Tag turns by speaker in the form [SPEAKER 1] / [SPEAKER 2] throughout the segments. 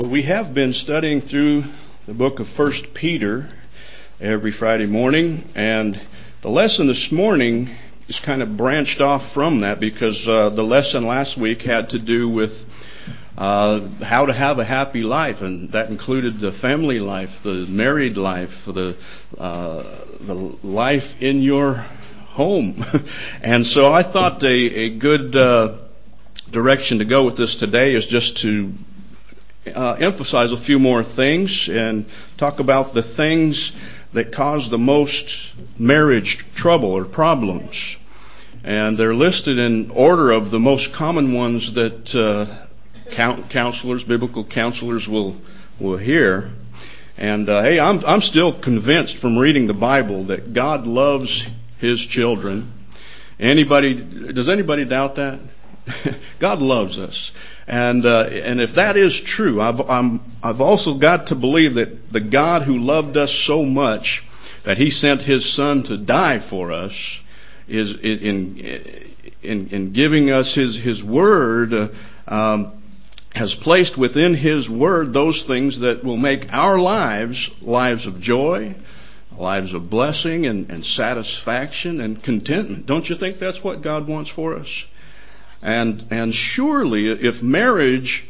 [SPEAKER 1] We have been studying through the book of First Peter every Friday morning, and the lesson this morning is kind of branched off from that because the lesson last week had to do with how to have a happy life, and that included the family life, the married life, the life in your home. And so I thought a good direction to go with this today is just to emphasize a few more things and talk about the things that cause the most marriage trouble or problems. And they're listed in order of the most common ones that counselors, biblical counselors will hear. And hey, I'm still convinced from reading the Bible that God loves His children. Does anybody doubt that? God loves us. And if that is true, I've also got to believe that the God who loved us so much that He sent His Son to die for us is in giving us His Word, has placed within His Word those things that will make our lives of joy, lives of blessing and satisfaction and contentment. Don't you think that's what God wants for us? And surely if marriage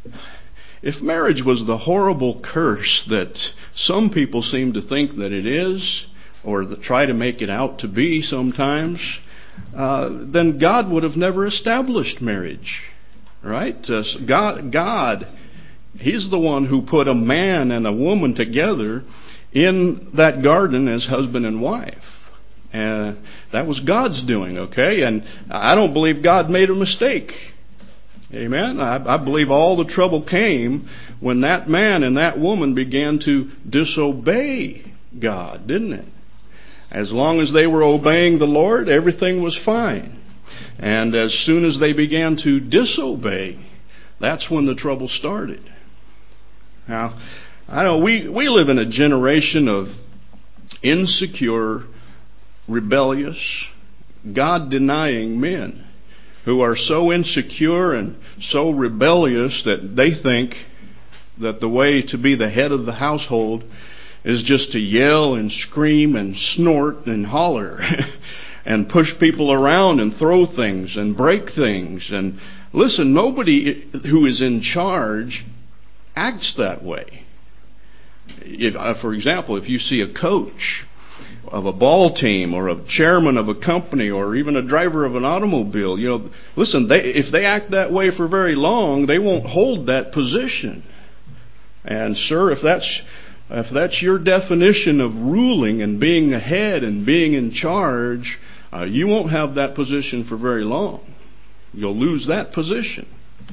[SPEAKER 1] was the horrible curse that some people seem to think that it is, or that try to make it out to be sometimes, then God would have never established marriage, right? God, He's the one who put a man and a woman together in that garden as husband and wife. And that was God's doing, okay? And I don't believe God made a mistake. Amen? I believe all the trouble came when that man and that woman began to disobey God, didn't it? As long as they were obeying the Lord, everything was fine. And as soon as they began to disobey, that's when the trouble started. Now, I know we live in a generation of insecure, rebellious, God-denying men who are so insecure and so rebellious that they think that the way to be the head of the household is just to yell and scream and snort and holler and push people around and throw things and break things. And listen, nobody who is in charge acts that way. For example, if you see a coach of a ball team or a chairman of a company or even a driver of an automobile, listen, if they act that way for very long, they won't hold that position. And sir, if that's your definition of ruling and being ahead and being in charge, you won't have that position for very long. You'll lose that position.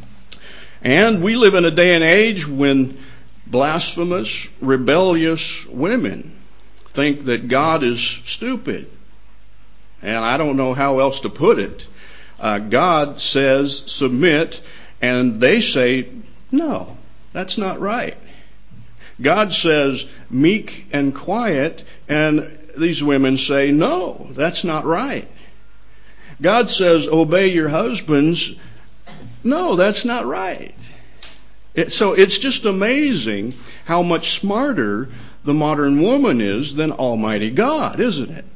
[SPEAKER 1] And we live in a day and age when blasphemous, rebellious women think that God is stupid. And I don't know how else to put it. God says submit, and they say, no, that's not right. God says meek and quiet, and these women say, no, that's not right. God says obey your husbands. No, that's not right. So it's just amazing how much smarter the modern woman is than Almighty God, isn't it?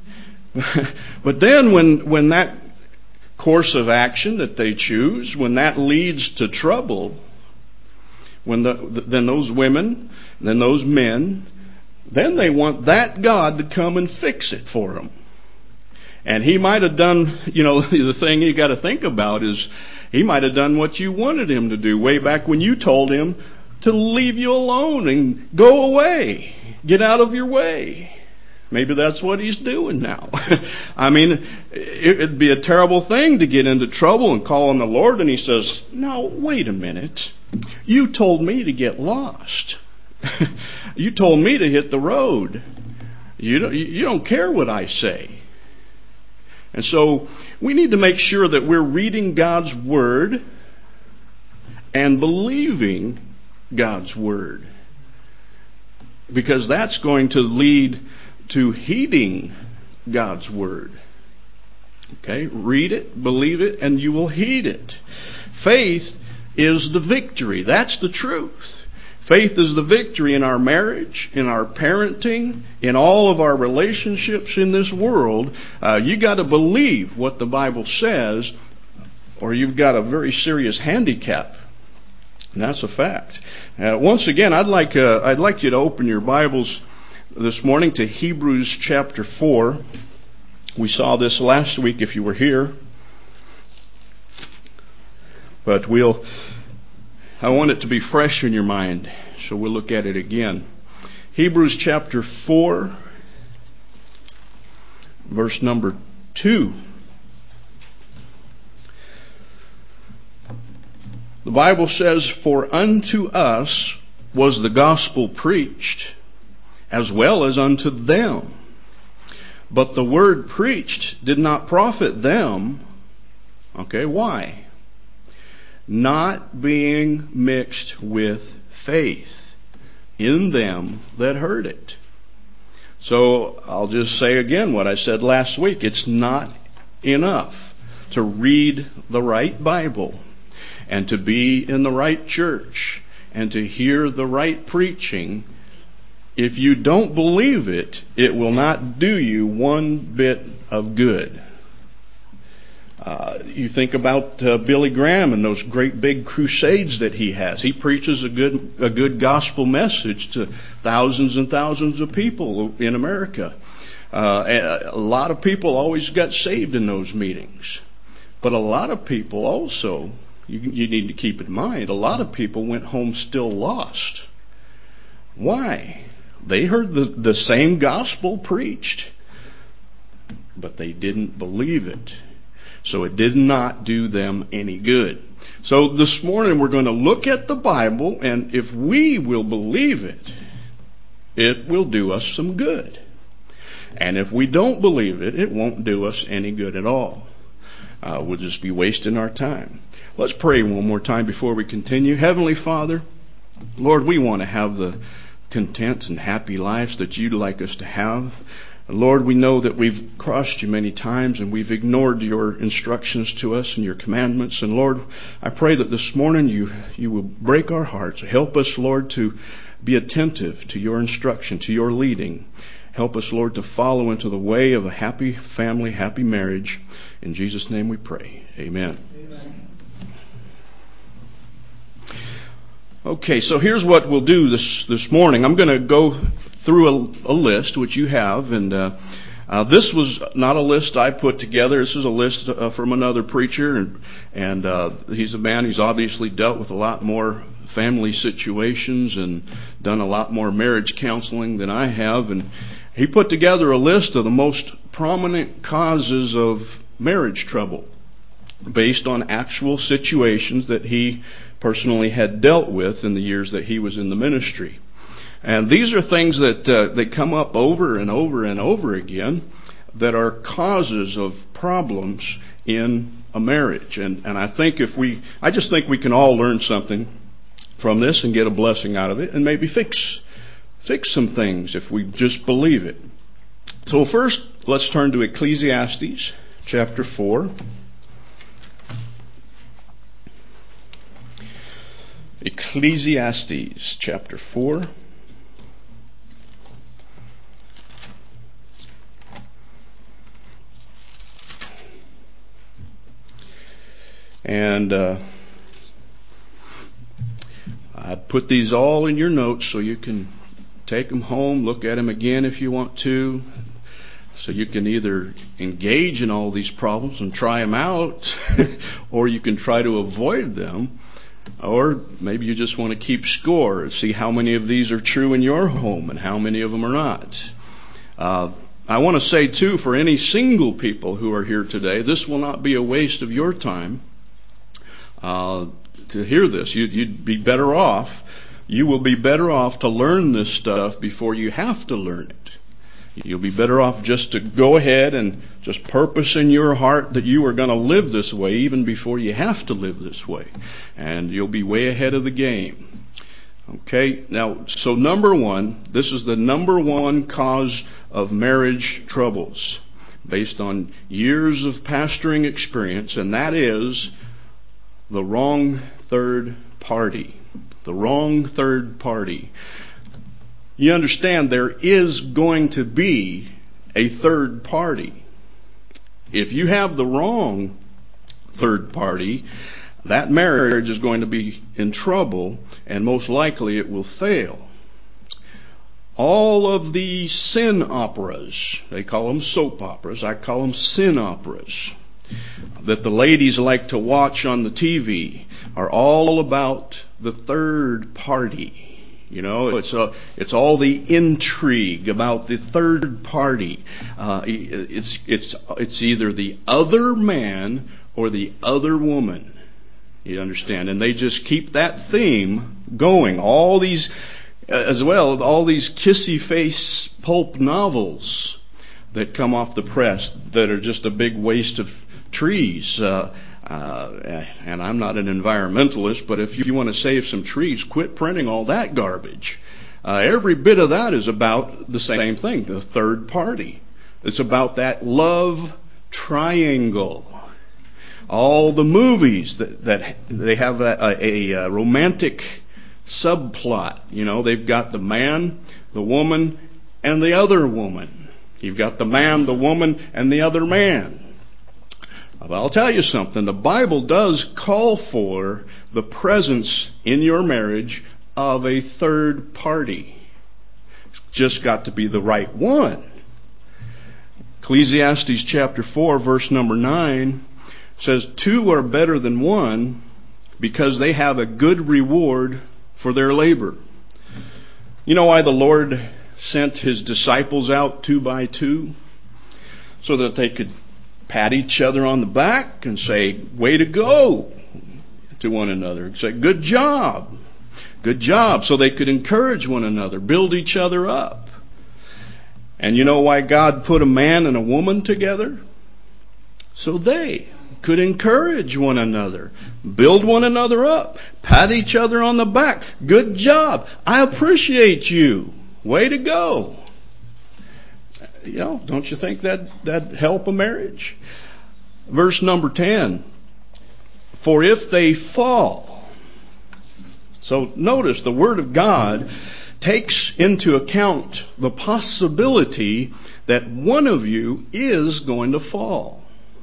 [SPEAKER 1] But then when that course of action that they choose, when that leads to trouble, then those women, then those men, then they want that God to come and fix it for them. And He might have done, the thing you got to think about is He might have done what you wanted Him to do way back when you told Him to leave you alone and go away. Get out of your way. Maybe that's what He's doing now. I mean, it'd be a terrible thing to get into trouble and call on the Lord and He says, no, wait a minute. You told me to get lost. You told me to hit the road. You don't care what I say. And so we need to make sure that we're reading God's Word and believing God's Word, because that's going to lead to heeding God's Word. Okay, read it, believe it, and you will heed it. Faith is the victory. That's the truth. Faith is the victory in our marriage, in our parenting, in all of our relationships in this world. You got to believe what the Bible says, or you've got a very serious handicap. And that's a fact. Once again, I'd like you to open your Bibles this morning to Hebrews chapter 4. We saw this last week if you were here. But I want it to be fresh in your mind, so we'll look at it again. Hebrews chapter 4, verse number 2. The Bible says, "For unto us was the gospel preached, as well as unto them. But the word preached did not profit them." Okay, why? "Not being mixed with faith in them that heard it." So I'll just say again what I said last week. It's not enough to read the right Bible and to be in the right church and to hear the right preaching. If you don't believe it, it will not do you one bit of good. You think about Billy Graham and those great big crusades that he has. He preaches a good gospel message to thousands and thousands of people in America. A lot of people always got saved in those meetings. But a lot of people also, you need to keep in mind, a lot of people went home still lost. Why? They heard the same gospel preached, but they didn't believe it. So it did not do them any good. So this morning we're going to look at the Bible, and if we will believe it, it will do us some good. And if we don't believe it, it won't do us any good at all. We'll just be wasting our time. Let's pray one more time before we continue. Heavenly Father, Lord, we want to have the content and happy lives that you'd like us to have. Lord, we know that we've crossed you many times and we've ignored your instructions to us and your commandments. And Lord, I pray that this morning you will break our hearts. Help us, Lord, to be attentive to your instruction, to your leading. Help us, Lord, to follow into the way of a happy family, happy marriage. In Jesus' name we pray. Amen. Amen. Okay, so here's what we'll do this morning. I'm going to go through a list, which you have, and this was not a list I put together. This is a list from another preacher, and he's a man who's obviously dealt with a lot more family situations and done a lot more marriage counseling than I have, and he put together a list of the most prominent causes of marriage trouble based on actual situations that he personally had dealt with in the years that he was in the ministry. And these are things that come up over and over and over again that are causes of problems in a marriage. And I think I just think we can all learn something from this and get a blessing out of it and maybe fix some things if we just believe it. So first, let's turn to Ecclesiastes chapter 4. Ecclesiastes chapter 4. And I put these all in your notes so you can take them home, look at them again if you want to. So you can either engage in all these problems and try them out, or you can try to avoid them. Or maybe you just want to keep score and see how many of these are true in your home and how many of them are not. I want to say, too, for any single people who are here today, this will not be a waste of your time to hear this. You'd be better off. You will be better off to learn this stuff before you have to learn it. You'll be better off just to go ahead and just purpose in your heart that you are going to live this way even before you have to live this way. And you'll be way ahead of the game. Okay, now, so number one, this is the number one cause of marriage troubles based on years of pastoring experience, and that is the wrong third party. The wrong third party. You understand there is going to be a third party. If you have the wrong third party, that marriage is going to be in trouble, and most likely it will fail. All of the sin operas, they call them soap operas, I call them sin operas, that the ladies like to watch on the TV are all about the third party. You know, it's all the intrigue about the third party. It's either the other man or the other woman. You understand? And they just keep that theme going. All these, as well, all these kissy face pulp novels that come off the press that are just a big waste of trees. And I'm not an environmentalist, but if you want to save some trees, quit printing all that garbage. Every bit of that is about the same thing, the third party. It's about that love triangle. All the movies that they have a romantic subplot. You know, they've got the man, the woman, and the other woman. You've got the man, the woman, and the other man. Well, I'll tell you something. The Bible does call for the presence in your marriage of a third party. It's just got to be the right one. Ecclesiastes chapter 4, verse number 9 says, 2 are better than one because they have a good reward for their labor. You know why the Lord sent his disciples out 2 by 2? So that they could pat each other on the back and say, way to go, to one another. Say, good job. Good job. So they could encourage one another, build each other up. And you know why God put a man and a woman together? So they could encourage one another, build one another up, pat each other on the back. Good job. I appreciate you. Way to go. You know, don't you think that'd help a marriage? Verse number 10. For if they fall. So notice the Word of God takes into account the possibility that one of you is going to fall.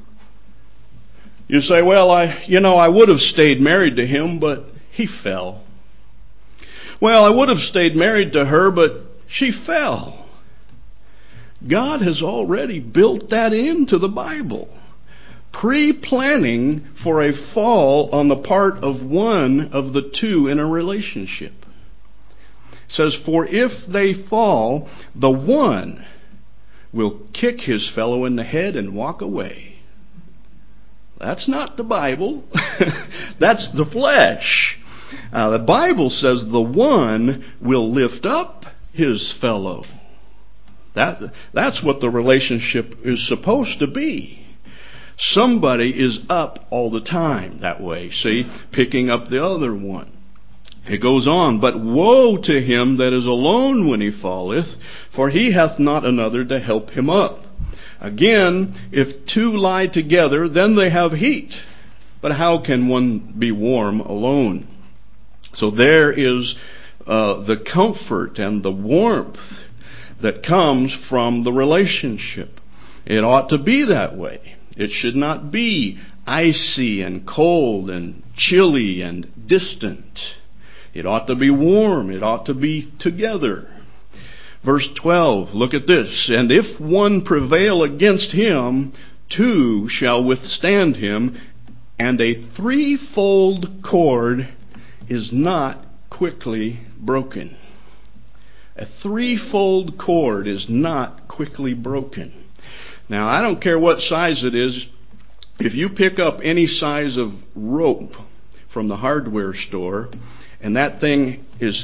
[SPEAKER 1] You say, well, I would have stayed married to him, but he fell. Well, I would have stayed married to her, but she fell. God has already built that into the Bible. Pre-planning for a fall on the part of one of the two in a relationship. It says, for if they fall, the one will kick his fellow in the head and walk away. That's not the Bible. That's the flesh. The Bible says the one will lift up his fellow. That's what the relationship is supposed to be. Somebody is up all the time that way, see, picking up the other one. It goes on, but woe to him that is alone when he falleth, for he hath not another to help him up. Again, if two lie together, then they have heat. But how can one be warm alone? So there is the comfort and the warmth that comes from the relationship. It ought to be that way. It should not be icy and cold and chilly and distant. It ought to be warm. It ought to be together. Verse 12, look at this. And if one prevail against him, 2 shall withstand him, and a threefold cord is not quickly broken. A threefold cord is not quickly broken. Now, I don't care what size it is. If you pick up any size of rope from the hardware store, and that thing is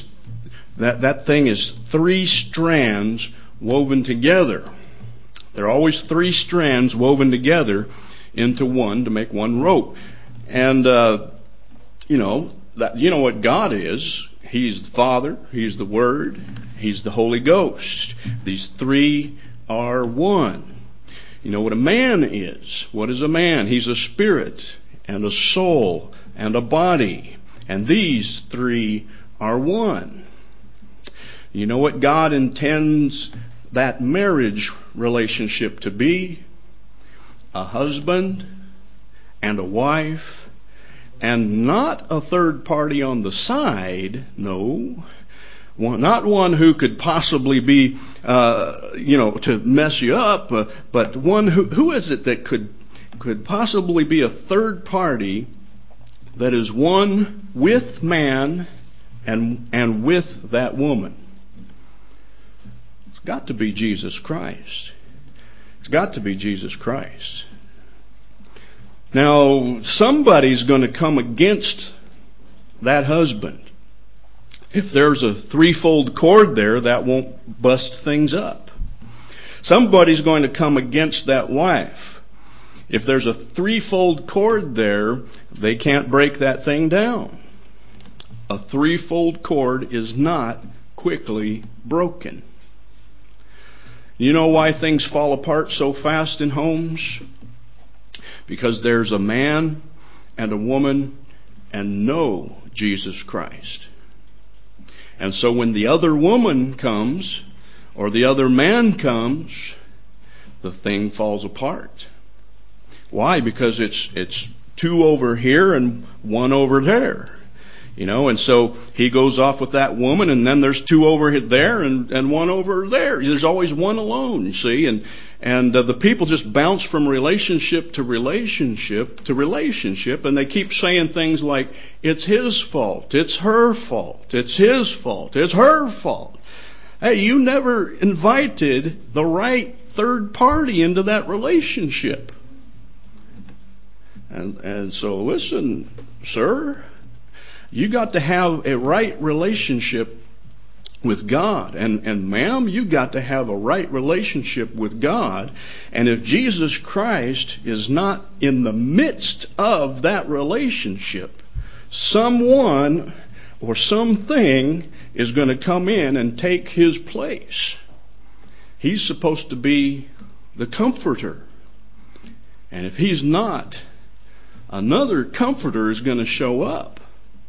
[SPEAKER 1] 3 strands woven together. There are always 3 strands woven together into one to make one rope. And you know what God is. He's the Father, He's the Word, He's the Holy Ghost. These 3 are one. You know what a man is. What is a man? He's a spirit and a soul and a body. and these three are one. You know what God intends that marriage relationship to be? A husband and a wife, and not a third party on the side. No, not one who could possibly be, to mess you up, but one who is it that could possibly be a third party that is one with man and with that woman? It's got to be Jesus Christ. It's got to be Jesus Christ. Now, somebody's going to come against that husband. If there's a threefold cord there, that won't bust things up. Somebody's going to come against that wife. If there's a threefold cord there, they can't break that thing down. A threefold cord is not quickly broken. You know why things fall apart so fast in homes? Because there's a man and a woman and no Jesus Christ. And so when the other woman comes or the other man comes, the thing falls apart. Why? Because it's two over here and one over there. And so he goes off with that woman, and then there's two over there and one over there. There's always one alone, you see. And the people just bounce from relationship to relationship to relationship, and they keep saying things like, it's his fault, it's her fault, it's his fault, it's her fault. Hey, you never invited the right third party into that relationship. And so listen, sir, you got to have a right relationship with God. And ma'am, you got to have a right relationship with God. And if Jesus Christ is not in the midst of that relationship, someone or something is going to come in and take his place. He's supposed to be the comforter. And if he's not, another comforter is going to show up.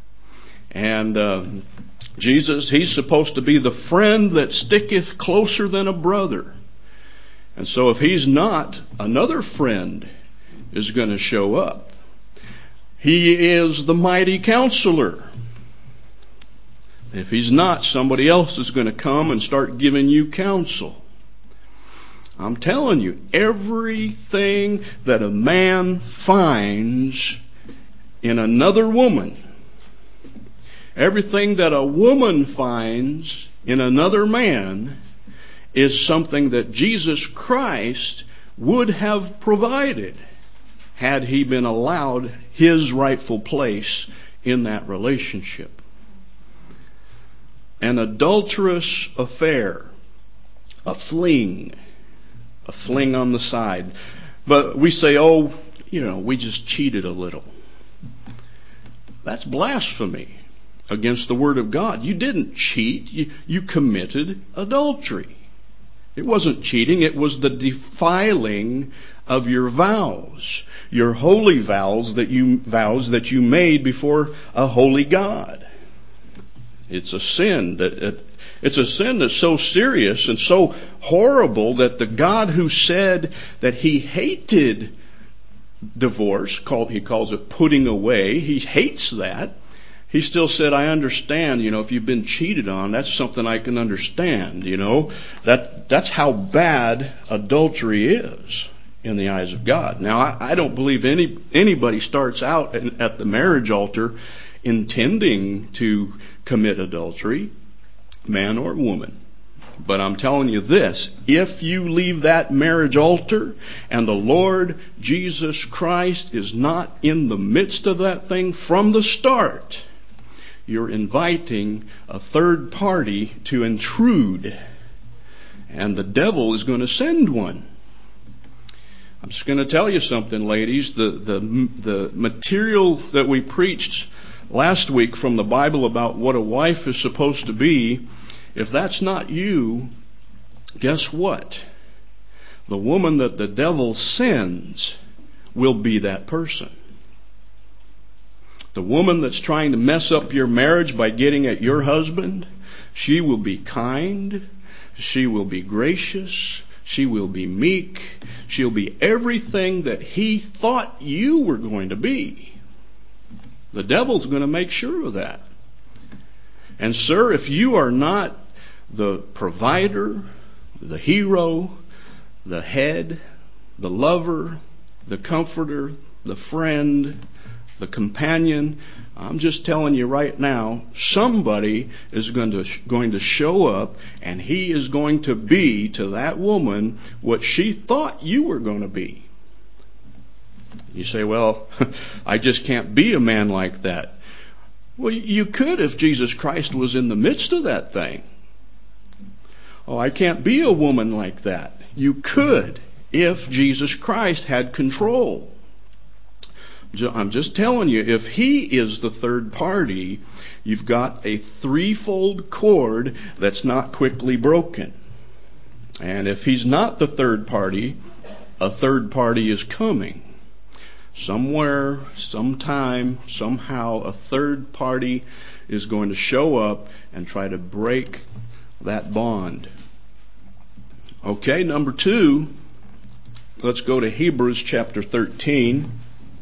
[SPEAKER 1] And Jesus, he's supposed to be the friend that sticketh closer than a brother. And so if he's not, another friend is going to show up. He is the mighty counselor. If he's not, somebody else is going to come and start giving you counsel. I'm telling you, everything that a man finds in another woman, everything that a woman finds in another man, is something that Jesus Christ would have provided had he been allowed his rightful place in that relationship. An adulterous affair, a fling on the side. But we say, we just cheated a little. That's blasphemy against the Word of God. You didn't cheat. You committed adultery. It wasn't cheating. It was the defiling of your vows, your holy vows that you made before a holy God. It's a sin that's so serious and so horrible that the God who said that he hated divorce, he calls it putting away, he hates that. He still said, I understand, if you've been cheated on, that's something I can understand, That's how bad adultery is in the eyes of God. Now, I don't believe anybody starts out at the marriage altar intending to commit adultery, man or woman. But I'm telling you this, if you leave that marriage altar and the Lord Jesus Christ is not in the midst of that thing from the start, you're inviting a third party to intrude. And the devil is going to send one. I'm just going to tell you something, ladies. The material that we preached last week from the Bible about what a wife is supposed to be, if that's not you, guess what? The woman that the devil sends will be that person. The woman that's trying to mess up your marriage by getting at your husband, she will be kind, she will be gracious, she will be meek, she'll be everything that he thought you were going to be. The devil's going to make sure of that. And sir, if you are not the provider, the hero, the head, the lover, the comforter, the friend, the companion, I'm just telling you right now, somebody is going to show up, and he is going to be to that woman what she thought you were going to be. You say, well, I just can't be a man like that. Well, you could if Jesus Christ was in the midst of that thing. Oh, I can't be a woman like that. You could if Jesus Christ had control. I'm just telling you, if he is the third party, you've got a threefold cord that's not quickly broken. And if he's not the third party, a third party is coming. Somewhere, sometime, somehow, a third party is going to show up and try to break that bond. Okay, number 2, let's go to Hebrews chapter 13.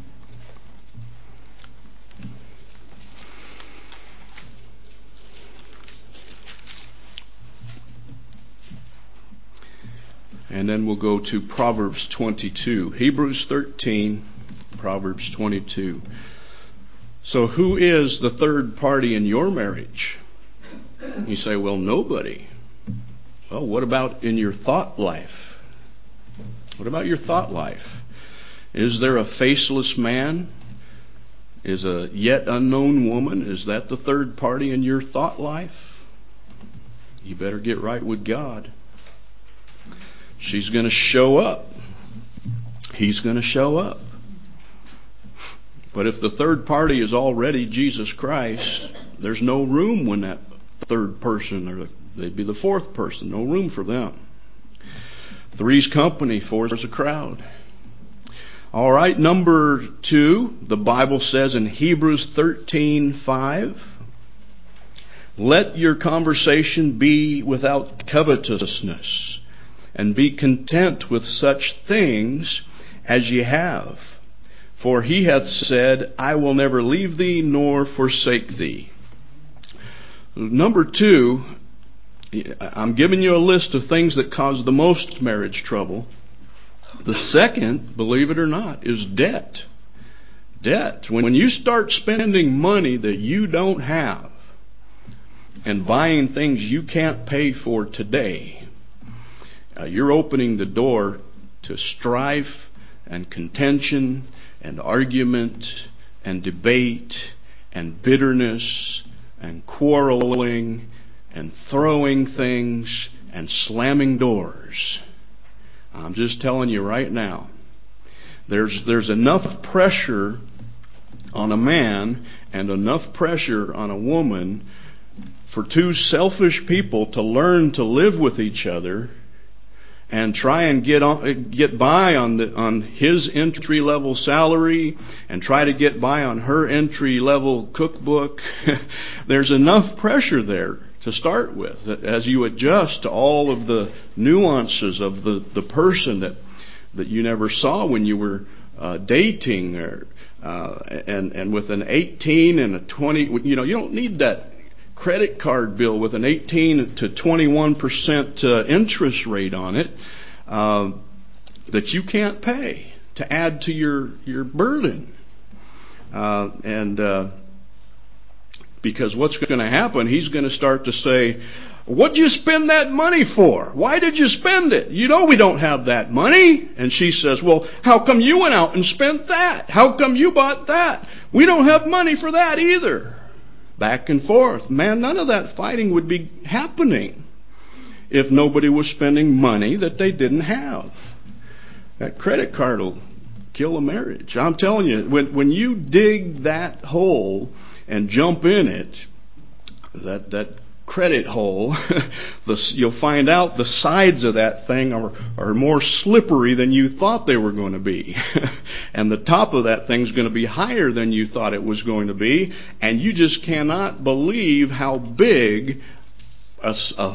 [SPEAKER 1] And then we'll go to Proverbs 22. Hebrews 13, Proverbs 22. So who is the third party in your marriage? You say, well, nobody. Well, what about in your thought life? What about your thought life? Is there a faceless man? Is a yet unknown woman? Is that the third party in your thought life? You better get right with God. She's going to show up. He's going to show up. But if the third party is already Jesus Christ, there's no room when that third person, or they'd be the fourth person, no room for them. Three's company, four's a crowd. All right, number 2, the Bible says in Hebrews 13:5, let your conversation be without covetousness, and be content with such things as ye have. For he hath said, I will never leave thee nor forsake thee. Number 2, I'm giving you a list of things that cause the most marriage trouble. The second, believe it or not, is debt. Debt. When you start spending money that you don't have and buying things you can't pay for today, you're opening the door to strife and contention and argument and debate and bitterness and quarreling and throwing things and slamming doors. I'm just telling you right now, there's enough pressure on a man and enough pressure on a woman for two selfish people to learn to live with each other and try and get by on his entry level salary and try to get by on her entry level cookbook. There's enough pressure there to start with as you adjust to all of the nuances of the person that you never saw when you were dating, and with an 18 and a 20, you don't need that credit card bill with an 18 to 21% interest rate on it that you can't pay to add to your burden. Because what's going to happen, he's going to start to say, what'd you spend that money for? Why did you spend it? You know we don't have that money. And she says, well, how come you went out and spent that? How come you bought that? We don't have money for that either. Back and forth. Man, none of that fighting would be happening if nobody was spending money that they didn't have. That credit card will kill a marriage. I'm telling you, when you dig that hole and jump in it, that credit hole, you'll find out the sides of that thing are more slippery than you thought they were going to be. And the top of that thing's going to be higher than you thought it was going to be. And you just cannot believe how big a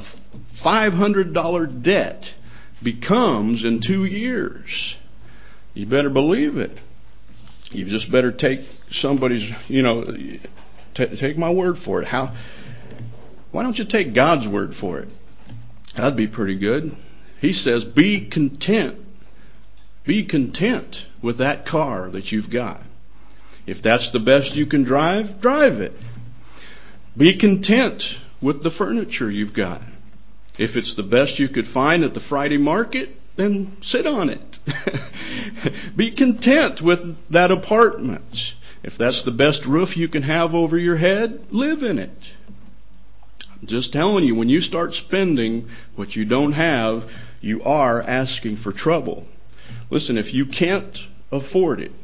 [SPEAKER 1] $500 debt becomes in 2 years. You better believe it. You just better take somebody's, take my word for it. Why don't you take God's word for it? That'd be pretty good. He says, be content. Be content with that car that you've got. If that's the best you can drive, drive it. Be content with the furniture you've got. If it's the best you could find at the Friday market, then sit on it. Be content with that apartment. If that's the best roof you can have over your head, live in it. I'm just telling you, when you start spending what you don't have, you are asking for trouble. Listen, if you can't afford it,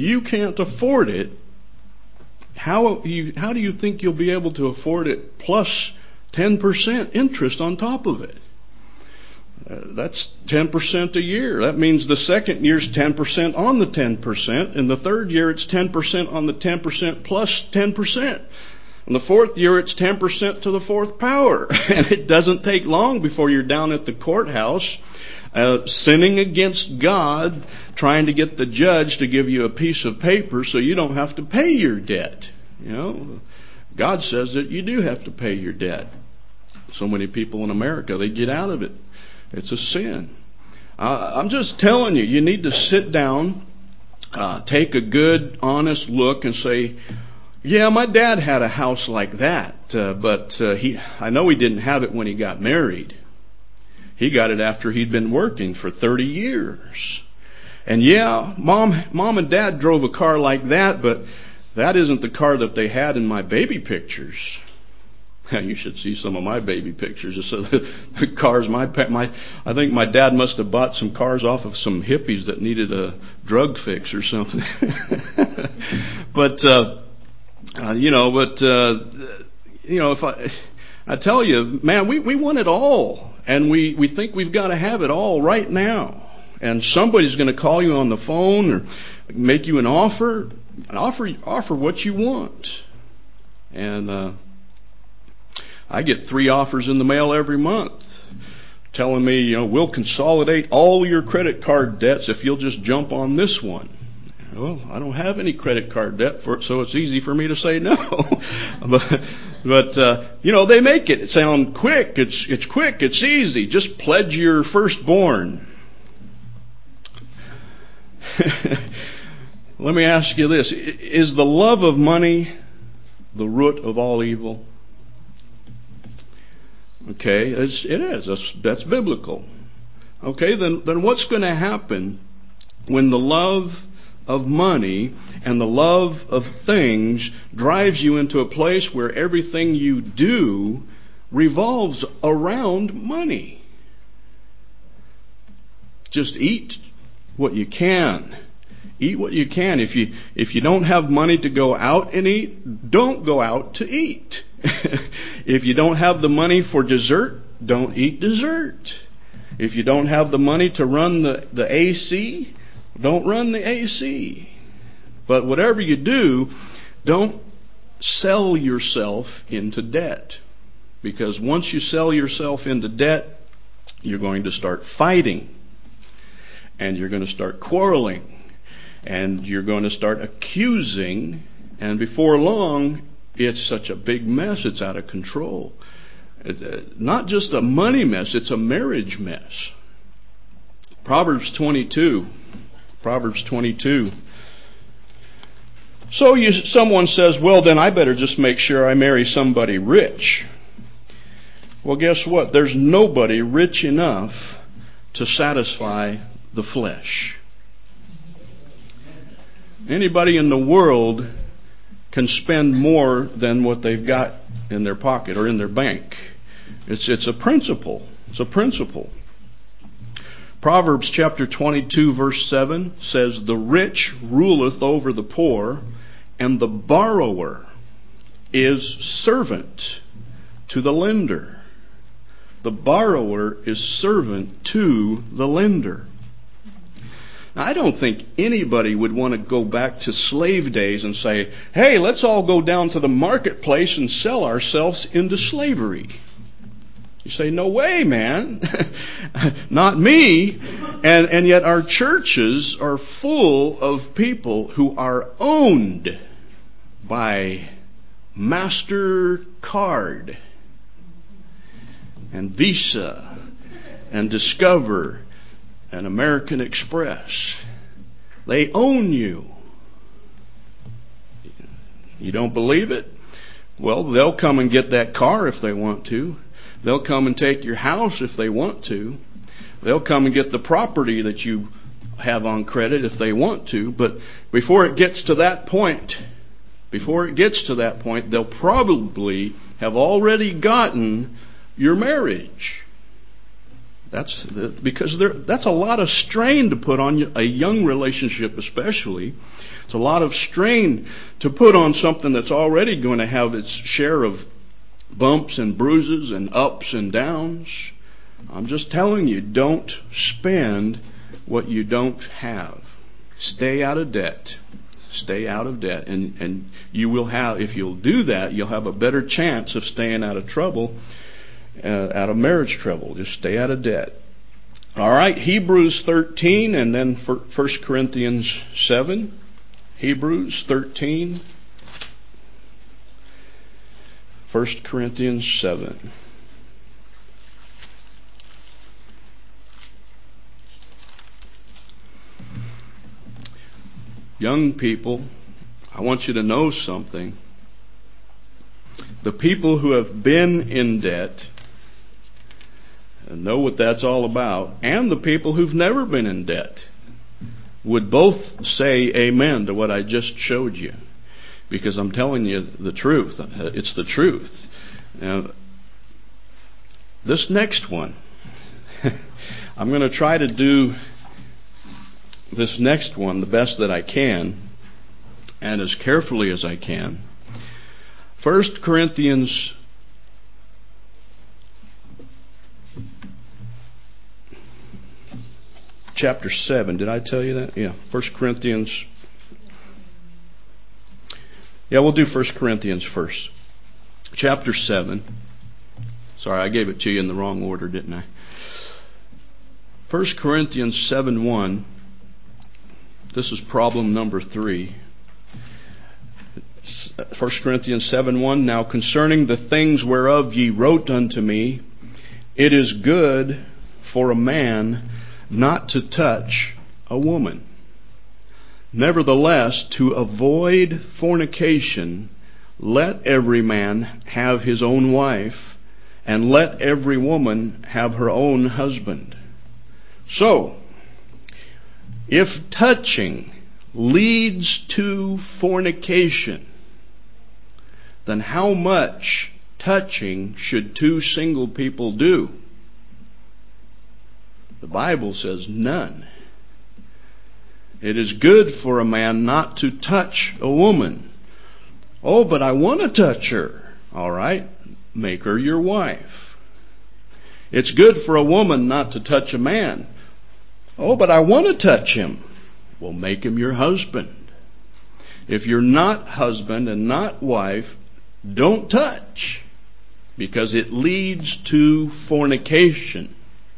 [SPEAKER 1] how do you think you'll be able to afford it plus 10% interest on top of it? That's 10% a year. That means the second year's 10% on the 10%, and the third year it's 10% on the 10% plus 10%. And the fourth year it's 10% to the fourth power. And it doesn't take long before you're down at the courthouse sinning against God, trying to get the judge to give you a piece of paper so you don't have to pay your debt. God says that you do have to pay your debt. So many people in America, they get out of it. It's a sin. I'm just telling you, you need to sit down, take a good, honest look and say, yeah, my dad had a house like that, but I know he didn't have it when he got married. He got it after he'd been working for 30 years. And yeah, mom and dad drove a car like that, but that isn't the car that they had in my baby pictures. You should see some of my baby pictures. So the cars, I think my dad must have bought some cars off of some hippies that needed a drug fix or something. But if I tell you, man, we want it all, and we think we've got to have it all right now. And somebody's going to call you on the phone or make you an offer what you want. And I get 3 offers in the mail every month telling me, we'll consolidate all your credit card debts if you'll just jump on this one. Well, I don't have any credit card debt so it's easy for me to say no. but they make it sound quick. It's quick. It's easy. Just pledge your firstborn. Let me ask you this. Is the love of money the root of all evil? Okay, it is. That's biblical. Okay, then what's going to happen when the love of money and the love of things drives you into a place where everything you do revolves around money? Just eat what you can. Eat what you can. If you don't have money to go out and eat, don't go out to eat. If you don't have the money for dessert, don't eat dessert. If you don't have the money to run the AC, don't run the AC. But whatever you do, don't sell yourself into debt. Because once you sell yourself into debt, you're going to start fighting. And you're going to start quarreling. And you're going to start accusing. And before long, it's such a big mess, it's out of control. Not just a money mess, it's a marriage mess. Proverbs 22. So someone says, well, then I better just make sure I marry somebody rich. Well, guess what? There's nobody rich enough to satisfy the flesh. Anybody in the world can spend more than what they've got in their pocket or in their bank. It's a principle. It's a principle. Proverbs chapter 22 verse 7 says, the rich ruleth over the poor, and the borrower is servant to the lender. The borrower is servant to the lender. Now, I don't think anybody would want to go back to slave days and say, hey, let's all go down to the marketplace and sell ourselves into slavery. You say, no way, man. Not me. And yet our churches are full of people who are owned by MasterCard and Visa and Discover and American Express. They own you. You don't believe it? Well, they'll come and get that car if they want to. They'll come and take your house if they want to. They'll come and get the property that you have on credit if they want to. But before it gets to that point, they'll probably have already gotten your marriage. That's because that's a lot of strain to put on a young relationship, especially. It's a lot of strain to put on something that's already going to have its share of bumps and bruises and ups and downs. I'm just telling you, don't spend what you don't have. Stay out of debt. Stay out of debt. And you will have, if you'll do that, you'll have a better chance of staying out of trouble, out of marriage trouble. Just stay out of debt. All right, Hebrews 13 and then 1 Corinthians 7. Hebrews 13. 1 Corinthians 7. Young people, I want you to know something. The people who have been in debt and know what that's all about, and the people who've never been in debt would both say amen to what I just showed you. Because I'm telling you the truth. It's the truth. Now, this next one, I'm going to try to do this next one the best that I can and as carefully as I can. 1 Corinthians chapter 7. Did I tell you that? Yeah. 1 Corinthians. Yeah, we'll do 1 Corinthians first. Chapter 7. Sorry, I gave it to you in the wrong order, didn't I? 1 Corinthians 7:1. This is problem number 3. 1 Corinthians 7:1. Now concerning the things whereof ye wrote unto me, it is good for a man not to touch a woman. Nevertheless, to avoid fornication, let every man have his own wife, and let every woman have her own husband. So, if touching leads to fornication, then how much touching should two single people do? The Bible says none. It is good for a man not to touch a woman. Oh, but I want to touch her. All right, make her your wife. It's good for a woman not to touch a man. Oh, but I want to touch him. Well, make him your husband. If you're not husband and not wife, don't touch, because it leads to fornication.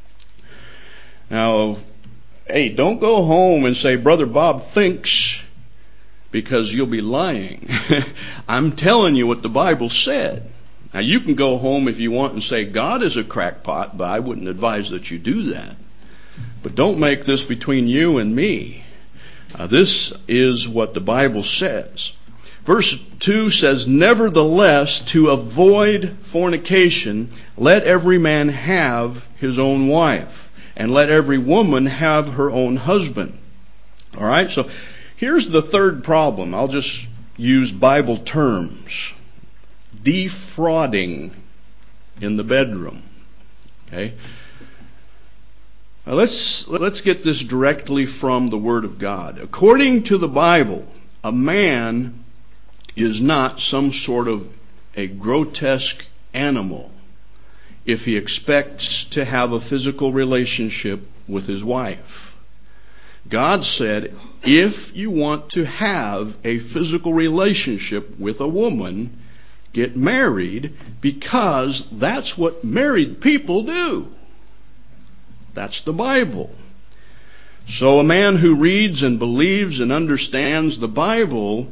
[SPEAKER 1] Now, hey, don't go home and say, Brother Bob thinks, because you'll be lying. I'm telling you what the Bible said. Now, you can go home if you want and say God is a crackpot, but I wouldn't advise that you do that. But don't make this between you and me. This is what the Bible says. Verse 2 says, nevertheless, to avoid fornication, let every man have his own wife, and let every woman have her own husband. All right, so here's the third problem. I'll just use Bible terms. Defrauding in the bedroom. Okay? Now let's get this directly from the Word of God. According to the Bible, a man is not some sort of a grotesque animal if he expects to have a physical relationship with his wife. God said, if you want to have a physical relationship with a woman, get married, because that's what married people do. That's the Bible. So a man who reads and believes and understands the Bible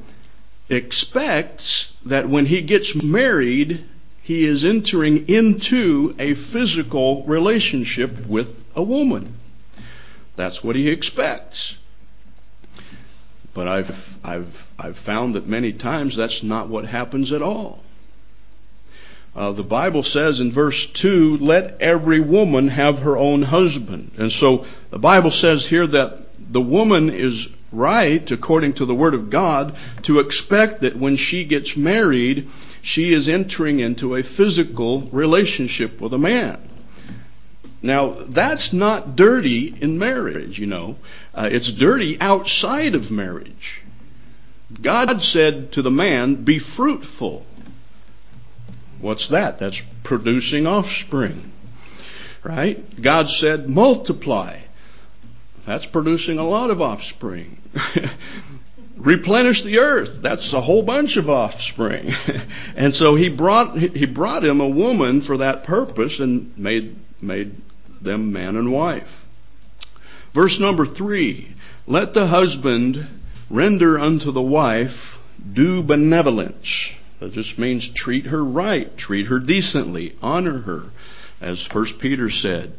[SPEAKER 1] expects that when he gets married, he is entering into a physical relationship with a woman. That's what he expects. But I've found that many times that's not what happens at all. The Bible says in verse 2, let every woman have her own husband. And so the Bible says here that the woman is right, according to the Word of God, to expect that when she gets married, she is entering into a physical relationship with a man. Now, that's not dirty in marriage, you know. It's dirty outside of marriage. God said to the man, be fruitful. What's that? That's producing offspring, right? God said, multiply. That's producing a lot of offspring. Replenish the earth. That's a whole bunch of offspring. And so he brought him a woman for that purpose and made them man and wife. Verse number 3, let the husband render unto the wife due benevolence. That just means treat her right, treat her decently, honor her, as 1 Peter said.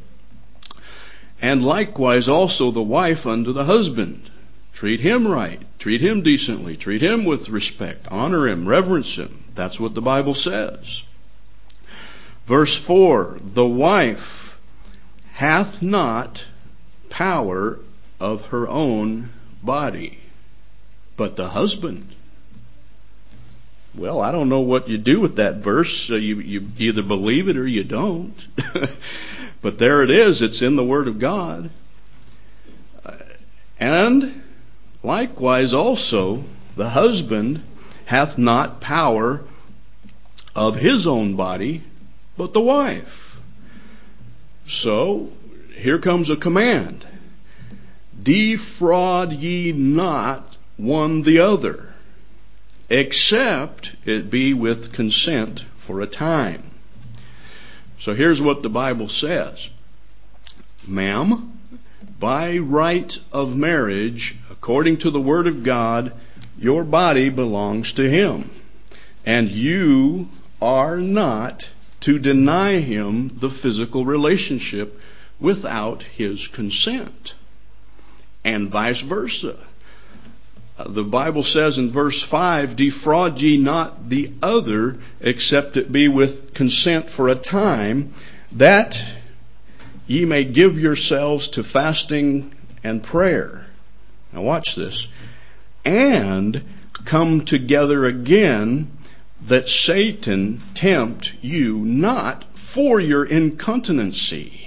[SPEAKER 1] And likewise also the wife unto the husband. Treat him right, treat him decently, treat him with respect, honor him, reverence him. That's what the Bible says. Verse 4, the wife hath not power of her own body, but the husband. Well, I don't know what you do with that verse. You either believe it or you don't. But there it is. It's in the Word of God. And likewise also, the husband hath not power of his own body, but the wife. So, here comes a command. Defraud ye not one the other, except it be with consent for a time. So here's what the Bible says. Ma'am, by right of marriage, according to the Word of God, your body belongs to him. And you are not to deny him the physical relationship without his consent. And vice versa. The Bible says in verse 5, defraud ye not the other, except it be with consent for a time, that ye may give yourselves to fasting and prayer. Now watch this. And come together again, that Satan tempt you not for your incontinency.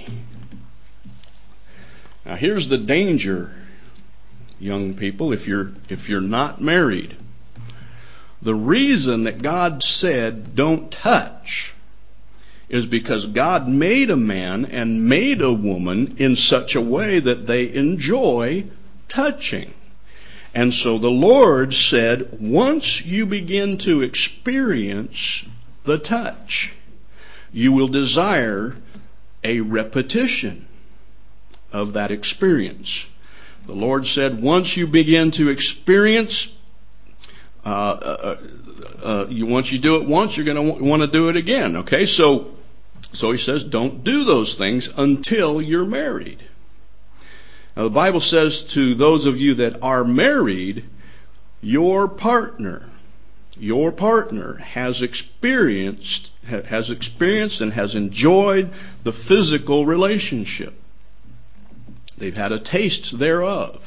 [SPEAKER 1] Now here's the danger, young people, if you're not married. The reason that God said don't touch is because God made a man and made a woman in such a way that they enjoy touching. And so the Lord said, once you begin to experience the touch, you will desire a repetition of that experience. The Lord said, once you begin to experience, once you do it once, you're going to want to do it again. Okay, so he says, don't do those things until you're married. Now the Bible says to those of you that are married, your partner has experienced and has enjoyed the physical relationship. They've had a taste thereof.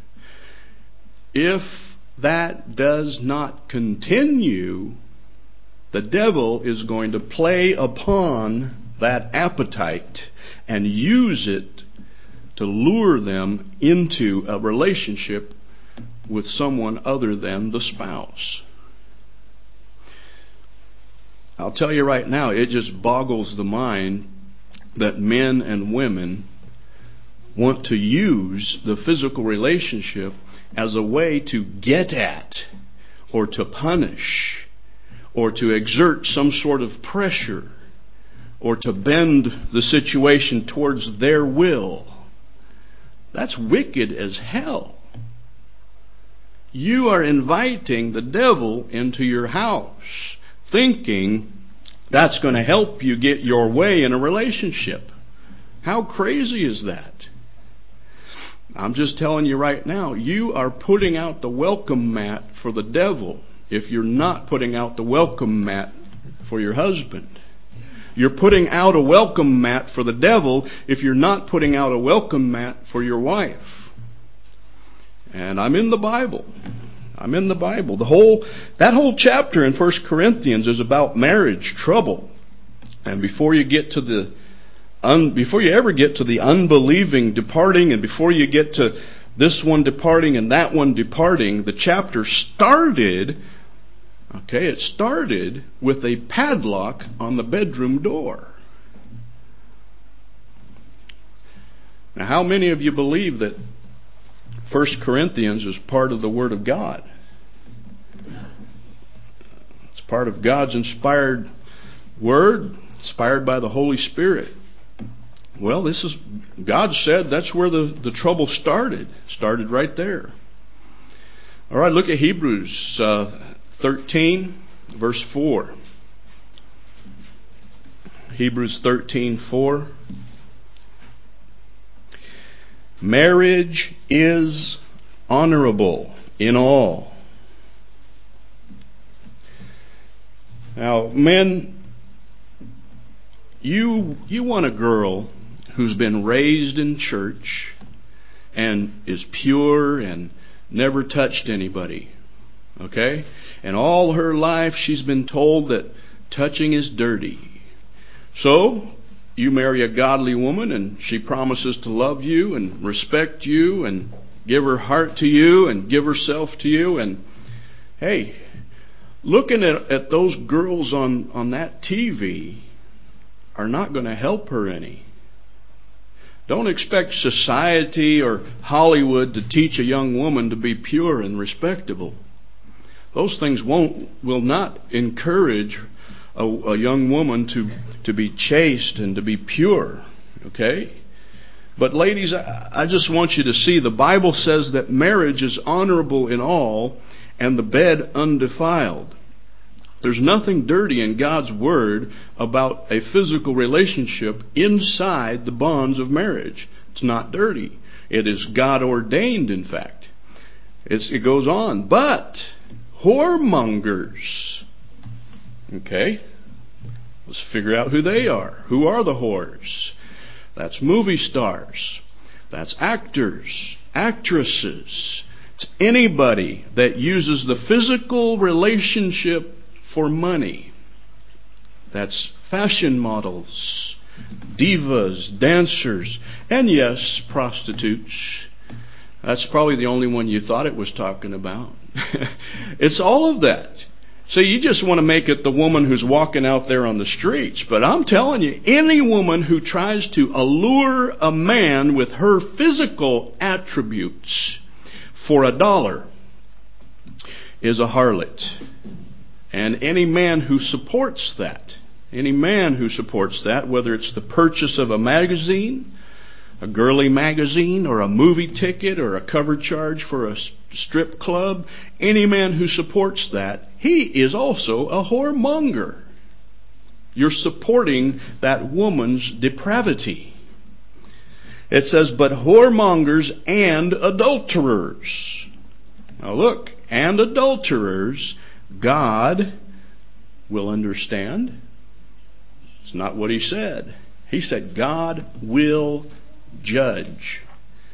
[SPEAKER 1] If that does not continue, the devil is going to play upon that appetite and use it to lure them into a relationship with someone other than the spouse. I'll tell you right now, it just boggles the mind that men and women want to use the physical relationship as a way to get at or to punish or to exert some sort of pressure or to bend the situation towards their will. That's wicked as hell. You are inviting the devil into your house, thinking that's going to help you get your way in a relationship. How crazy is that? I'm just telling you right now, you are putting out the welcome mat for the devil if you're not putting out the welcome mat for your husband. You're putting out a welcome mat for the devil if you're not putting out a welcome mat for your wife. And I'm in the Bible. I'm in the Bible. That whole chapter in 1 Corinthians is about marriage trouble. And before you ever get to the unbelieving departing, and before you get to this one departing and that one departing, the chapter started with a padlock on the bedroom door. Now, how many of you believe that 1 Corinthians is part of the Word of God? It's part of God's inspired Word, inspired by the Holy Spirit. Well, God said that's where the trouble started. Started right there. All right, look at Hebrews 13, verse 4. Hebrews 13:4. Marriage is honorable in all. Now, men, you want a girl who's been raised in church and is pure and never touched anybody. Okay? And all her life she's been told that touching is dirty. So, you marry a godly woman and she promises to love you and respect you and give her heart to you and give herself to you. And hey, looking at those girls on that TV are not going to help her any. Don't expect society or Hollywood to teach a young woman to be pure and respectable. Those things will not encourage a young woman to be chaste and to be pure. Okay? But ladies, I just want you to see the Bible says that marriage is honorable in all and the bed undefiled. There's nothing dirty in God's Word about a physical relationship inside the bonds of marriage. It's not dirty. It is God ordained, in fact. It goes on. But whoremongers. Okay. Let's figure out who they are. Who are the whores? That's movie stars. That's actors, actresses. It's anybody that uses the physical relationship for money. That's fashion models, divas, dancers, and yes, prostitutes. That's probably the only one you thought it was talking about. It's all of that. So you just want to make it the woman who's walking out there on the streets. But I'm telling you, any woman who tries to allure a man with her physical attributes for $1 is a harlot. And any man who supports that, whether it's the purchase of a magazine, a girly magazine, or a movie ticket, or a cover charge for a strip club, any man who supports that, he is also a whoremonger. You're supporting that woman's depravity. It says, but whoremongers and adulterers. Now look, and adulterers, God will understand. It's not what He said. He said God will judge.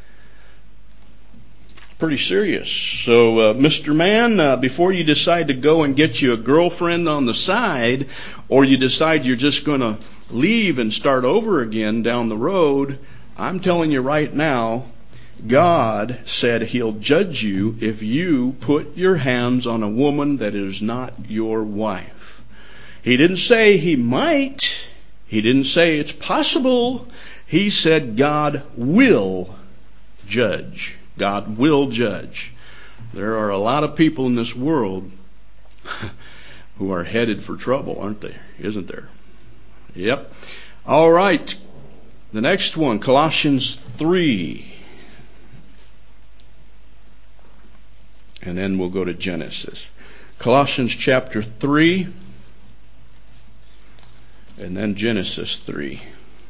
[SPEAKER 1] Pretty serious. So, Mr. Man, before you decide to go and get you a girlfriend on the side, or you decide you're just going to leave and start over again down the road, I'm telling you right now, God said He'll judge you if you put your hands on a woman that is not your wife. He didn't say he might. He didn't say it's possible. He said God will judge. God will judge. There are a lot of people in this world who are headed for trouble, aren't they? Isn't there? Yep. All right. The next one, Colossians 3. And then we'll go to Genesis. Colossians chapter 3. And then Genesis 3.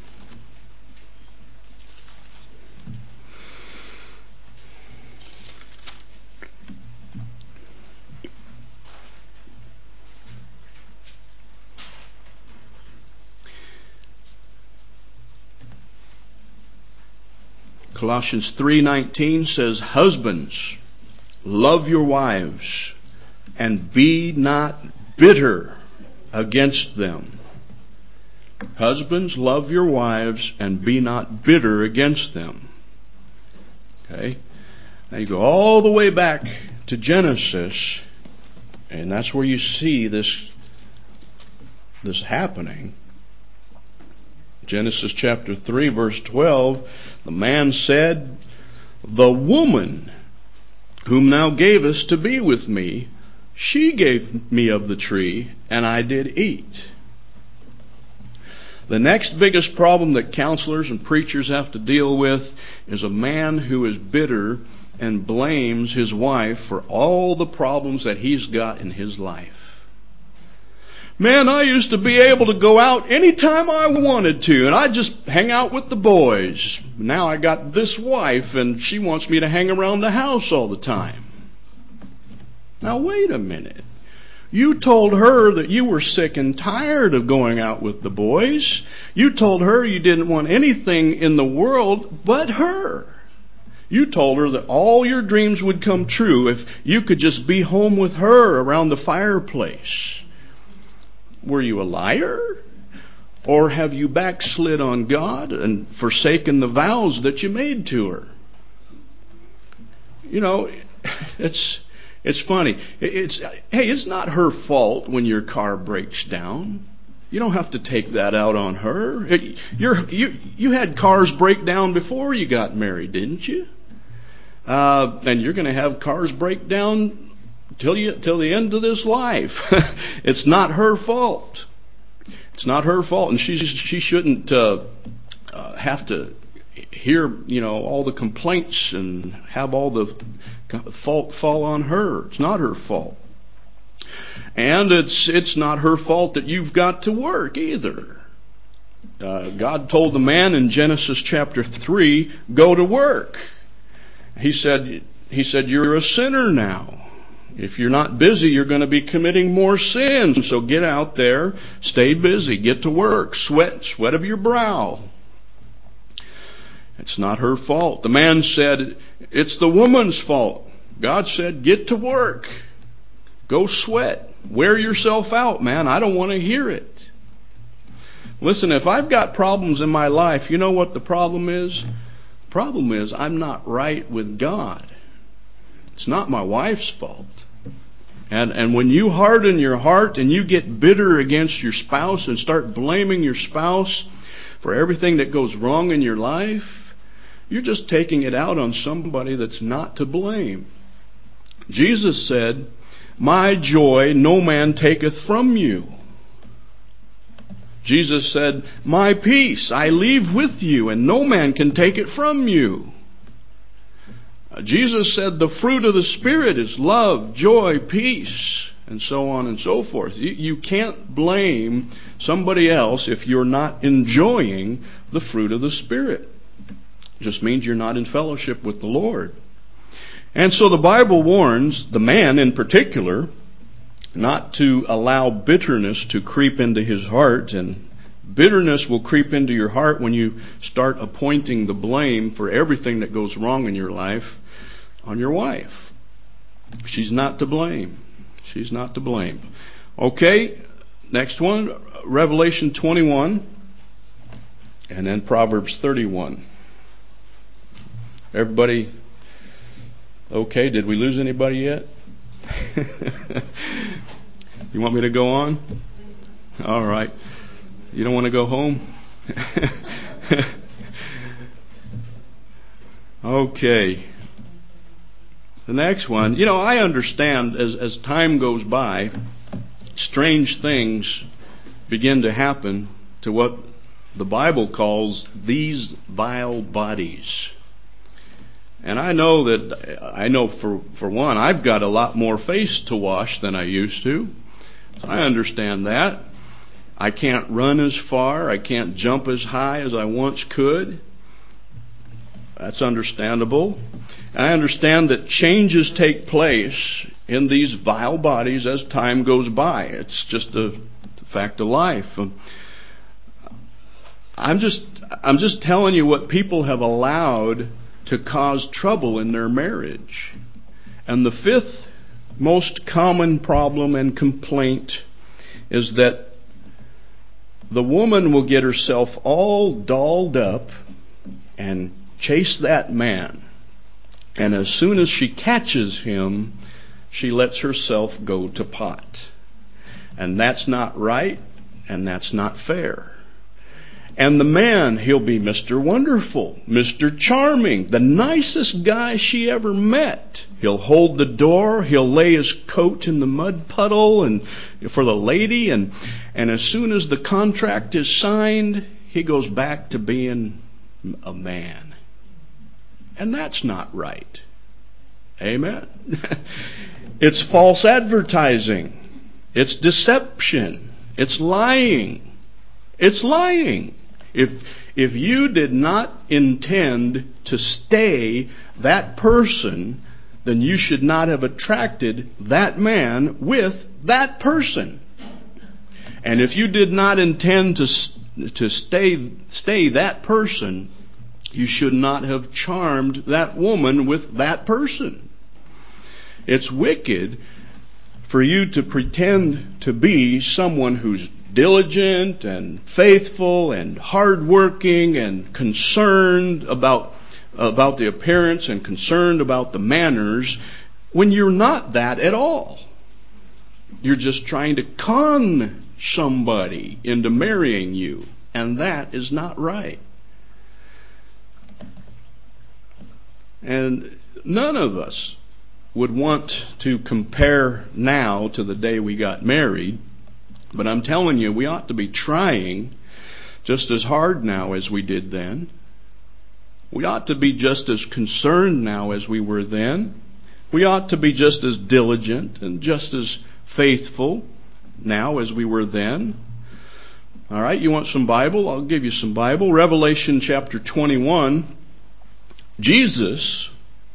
[SPEAKER 1] Colossians 3:19 says, "Husbands, love your wives, and be not bitter against them." Husbands, love your wives, and be not bitter against them. Okay? Now you go all the way back to Genesis, and that's where you see this happening. Genesis chapter 3, verse 12, the man said, "The woman whom thou gavest to be with me, she gave me of the tree, and I did eat." The next biggest problem that counselors and preachers have to deal with is a man who is bitter and blames his wife for all the problems that he's got in his life. "Man, I used to be able to go out anytime I wanted to, and I'd just hang out with the boys. Now I got this wife, and she wants me to hang around the house all the time." Now wait a minute. You told her that you were sick and tired of going out with the boys. You told her you didn't want anything in the world but her. You told her that all your dreams would come true if you could just be home with her around the fireplace. Were you a liar? Or have you backslid on God and forsaken the vows that you made to her? You know, it's funny. It's not her fault when your car breaks down. You don't have to take that out on her. You had cars break down before you got married, didn't you? And you're going to have cars break down till the end of this life. It's not her fault. It's not her fault, and she shouldn't have to hear all the complaints and have all the fault fall on her. It's not her fault, and it's not her fault that you've got to work either. God told the man in Genesis chapter 3, "Go to work." He said, "You're a sinner now. If you're not busy, you're going to be committing more sins. So get out there, stay busy, get to work, sweat of your brow." It's not her fault. The man said, "It's the woman's fault." God said, "Get to work. Go sweat. Wear yourself out, man. I don't want to hear it." Listen, if I've got problems in my life, you know what the problem is? The problem is I'm not right with God. It's not my wife's fault. And when you harden your heart and you get bitter against your spouse and start blaming your spouse for everything that goes wrong in your life, you're just taking it out on somebody that's not to blame. Jesus said, "My joy no man taketh from you." Jesus said, "My peace I leave with you, and no man can take it from you." Jesus said the fruit of the Spirit is love, joy, peace, and so on and so forth. You can't blame somebody else if you're not enjoying the fruit of the Spirit. It just means you're not in fellowship with the Lord. And so the Bible warns the man in particular not to allow bitterness to creep into his heart. And bitterness will creep into your heart when you start appointing the blame for everything that goes wrong in your life on your wife. She's not to blame. She's not to blame. Okay, next one, Revelation 21, and then Proverbs 31. Everybody okay? Did we lose anybody yet? You want me to go on? All right. You don't want to go home? Okay. The next one. I understand as time goes by, strange things begin to happen to what the Bible calls these vile bodies. And I know for one, I've got a lot more face to wash than I used to. I understand that. I can't run as far. I can't jump as high as I once could. That's understandable. I understand that changes take place in these vile bodies as time goes by. It's just a fact of life. I'm just telling you what people have allowed to cause trouble in their marriage. And the fifth most common problem and complaint is that the woman will get herself all dolled up and chase that man. And as soon as she catches him, she lets herself go to pot. And that's not right, and that's not fair. And the man, he'll be Mr. Wonderful, Mr. Charming, the nicest guy she ever met. He'll hold the door, he'll lay his coat in the mud puddle and for the lady, and as soon as the contract is signed, he goes back to being a man. And that's not right. Amen. It's false advertising. It's deception. It's lying. It's lying. If you did not intend to stay that person, then you should not have attracted that man with that person. And if you did not intend to stay that person, you should not have charmed that woman with that person. It's wicked for you to pretend to be someone who's diligent and faithful and hardworking and concerned about the appearance and concerned about the manners when you're not that at all. You're just trying to con somebody into marrying you, and that is not right. And none of us would want to compare now to the day we got married, but I'm telling you, we ought to be trying just as hard now as we did then. We ought to be just as concerned now as we were then. We ought to be just as diligent and just as faithful now as we were then. All right, you want some Bible? I'll give you some Bible. Revelation chapter 21. Jesus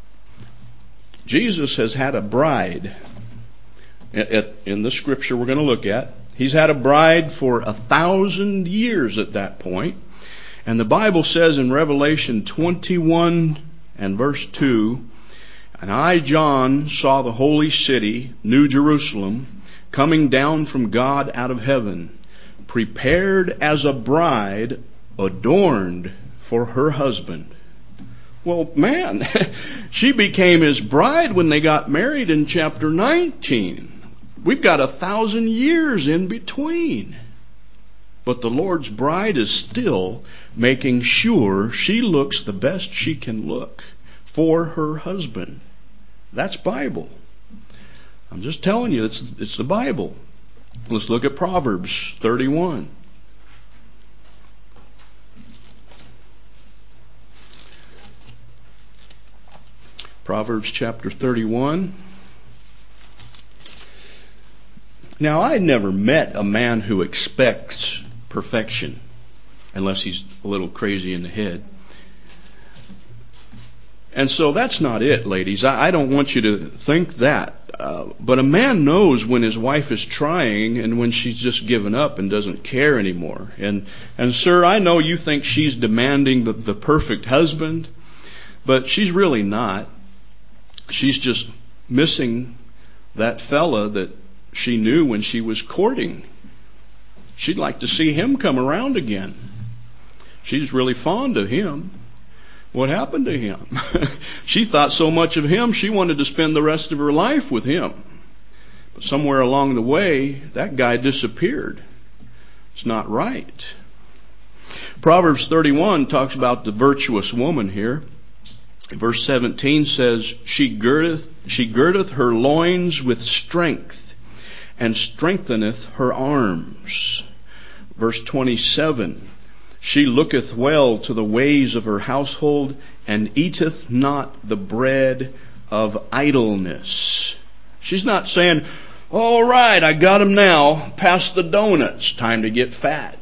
[SPEAKER 1] has had a bride. In the scripture we're going to look at, he's had a bride for 1,000 years at that point. And the Bible says in Revelation 21 and verse 2, "And I, John, saw the holy city, New Jerusalem, coming down from God out of heaven, prepared as a bride adorned for her husband." Well, man, she became his bride when they got married in chapter 19. We've got 1,000 years in between. But the Lord's bride is still making sure she looks the best she can look for her husband. That's Bible. I'm just telling you, it's the Bible. Let's look at Proverbs 31. Proverbs chapter 31. Now, I never met a man who expects perfection, unless he's a little crazy in the head. And so that's not it, ladies. I don't want you to think that. But a man knows when his wife is trying and when she's just given up and doesn't care anymore. And sir, I know you think she's demanding the perfect husband, but she's really not. She's just missing that fella that she knew when she was courting. She'd like to see him come around again. She's really fond of him. What happened to him? She thought so much of him, she wanted to spend the rest of her life with him. But somewhere along the way, that guy disappeared. It's not right. Proverbs 31 talks about the virtuous woman here. Verse 17 says, She girdeth her loins with strength, and strengtheneth her arms. Verse 27, She looketh well to the ways of her household, and eateth not the bread of idleness. She's not saying, all right, I got them now. Pass the donuts. Time to get fat.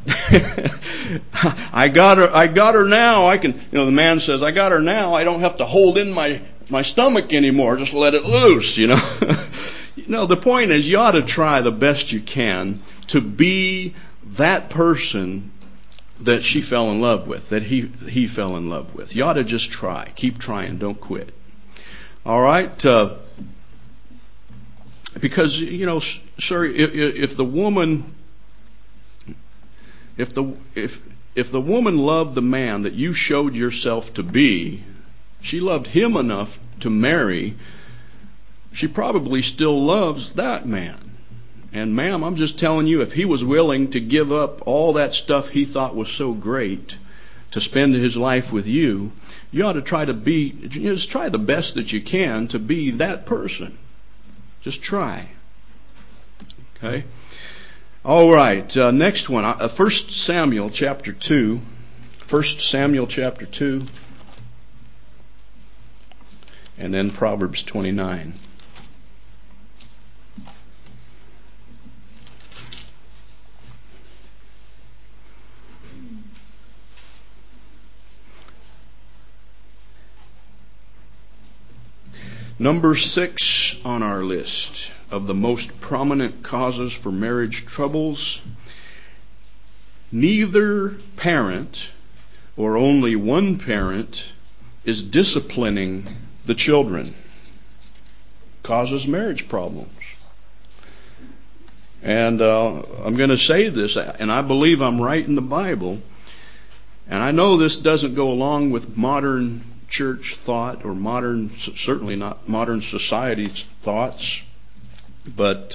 [SPEAKER 1] I got her now. I can, the man says, I got her now. I don't have to hold in my stomach anymore. Just let it loose, the point is you ought to try the best you can to be that person that she fell in love with, that he fell in love with. You ought to just try. Keep trying. Don't quit. All right. Because, sir, if the woman loved the man that you showed yourself to be, she loved him enough to marry, she probably still loves that man. And ma'am, I'm just telling you, if he was willing to give up all that stuff he thought was so great to spend his life with you, you ought to try the best that you can to be that person. Just try. Okay? All right. Next one. 1 Samuel chapter 2. 1 Samuel chapter 2. And then Proverbs 29. Number 6 on our list of the most prominent causes for marriage troubles. Neither parent, or only one parent, is disciplining the children. Causes marriage problems. And I'm going to say this, and I believe I'm right in the Bible. And I know this doesn't go along with modern church thought, or certainly not modern society's thoughts, but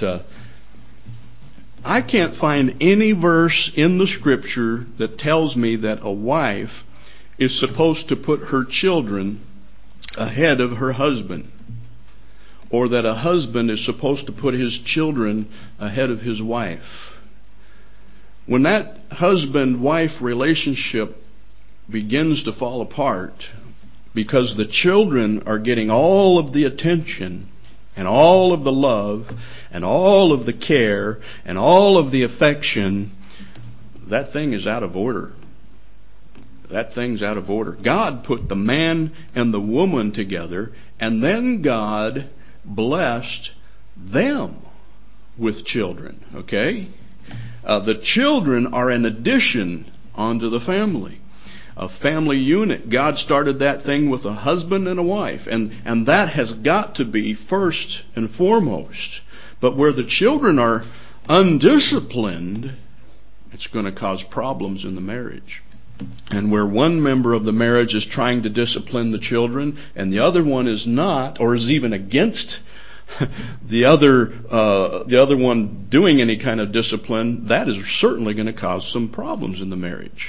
[SPEAKER 1] I can't find any verse in the scripture that tells me that a wife is supposed to put her children ahead of her husband, or that a husband is supposed to put his children ahead of his wife. When that husband-wife relationship begins to fall apart, because the children are getting all of the attention and all of the love and all of the care and all of the affection, that thing is out of order. That thing's out of order. God put the man and the woman together, and then God blessed them with children. Okay? The children are an addition onto the family. A family unit. God started that thing with a husband and a wife. And that has got to be first and foremost. But where the children are undisciplined, it's going to cause problems in the marriage. And where one member of the marriage is trying to discipline the children and the other one is not, or is even against the other one doing any kind of discipline, that is certainly going to cause some problems in the marriage.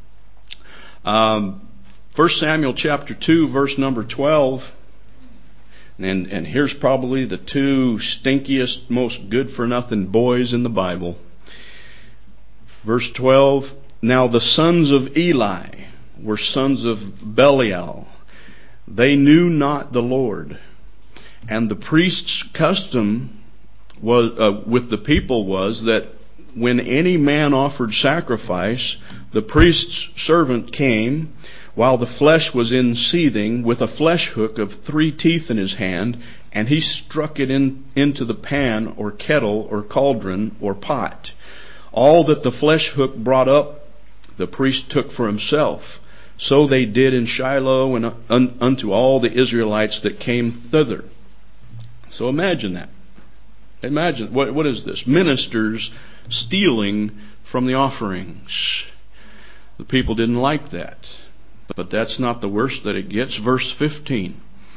[SPEAKER 1] 1 Samuel chapter 2, verse number 12. And here's probably the two stinkiest, most good-for-nothing boys in the Bible. Verse 12, Now the sons of Eli were sons of Belial. They knew not the Lord. And the priest's custom was, with the people was that when any man offered sacrifice, the priest's servant came, while the flesh was in seething, with a flesh hook of 3 teeth in his hand, and he struck it into the pan or kettle or cauldron or pot. All that the flesh hook brought up, the priest took for himself. So they did in Shiloh and unto all the Israelites that came thither. So imagine that. Imagine, what is this? Ministers stealing from the offerings. The people didn't like that. But that's not the worst that it gets. Verse 15.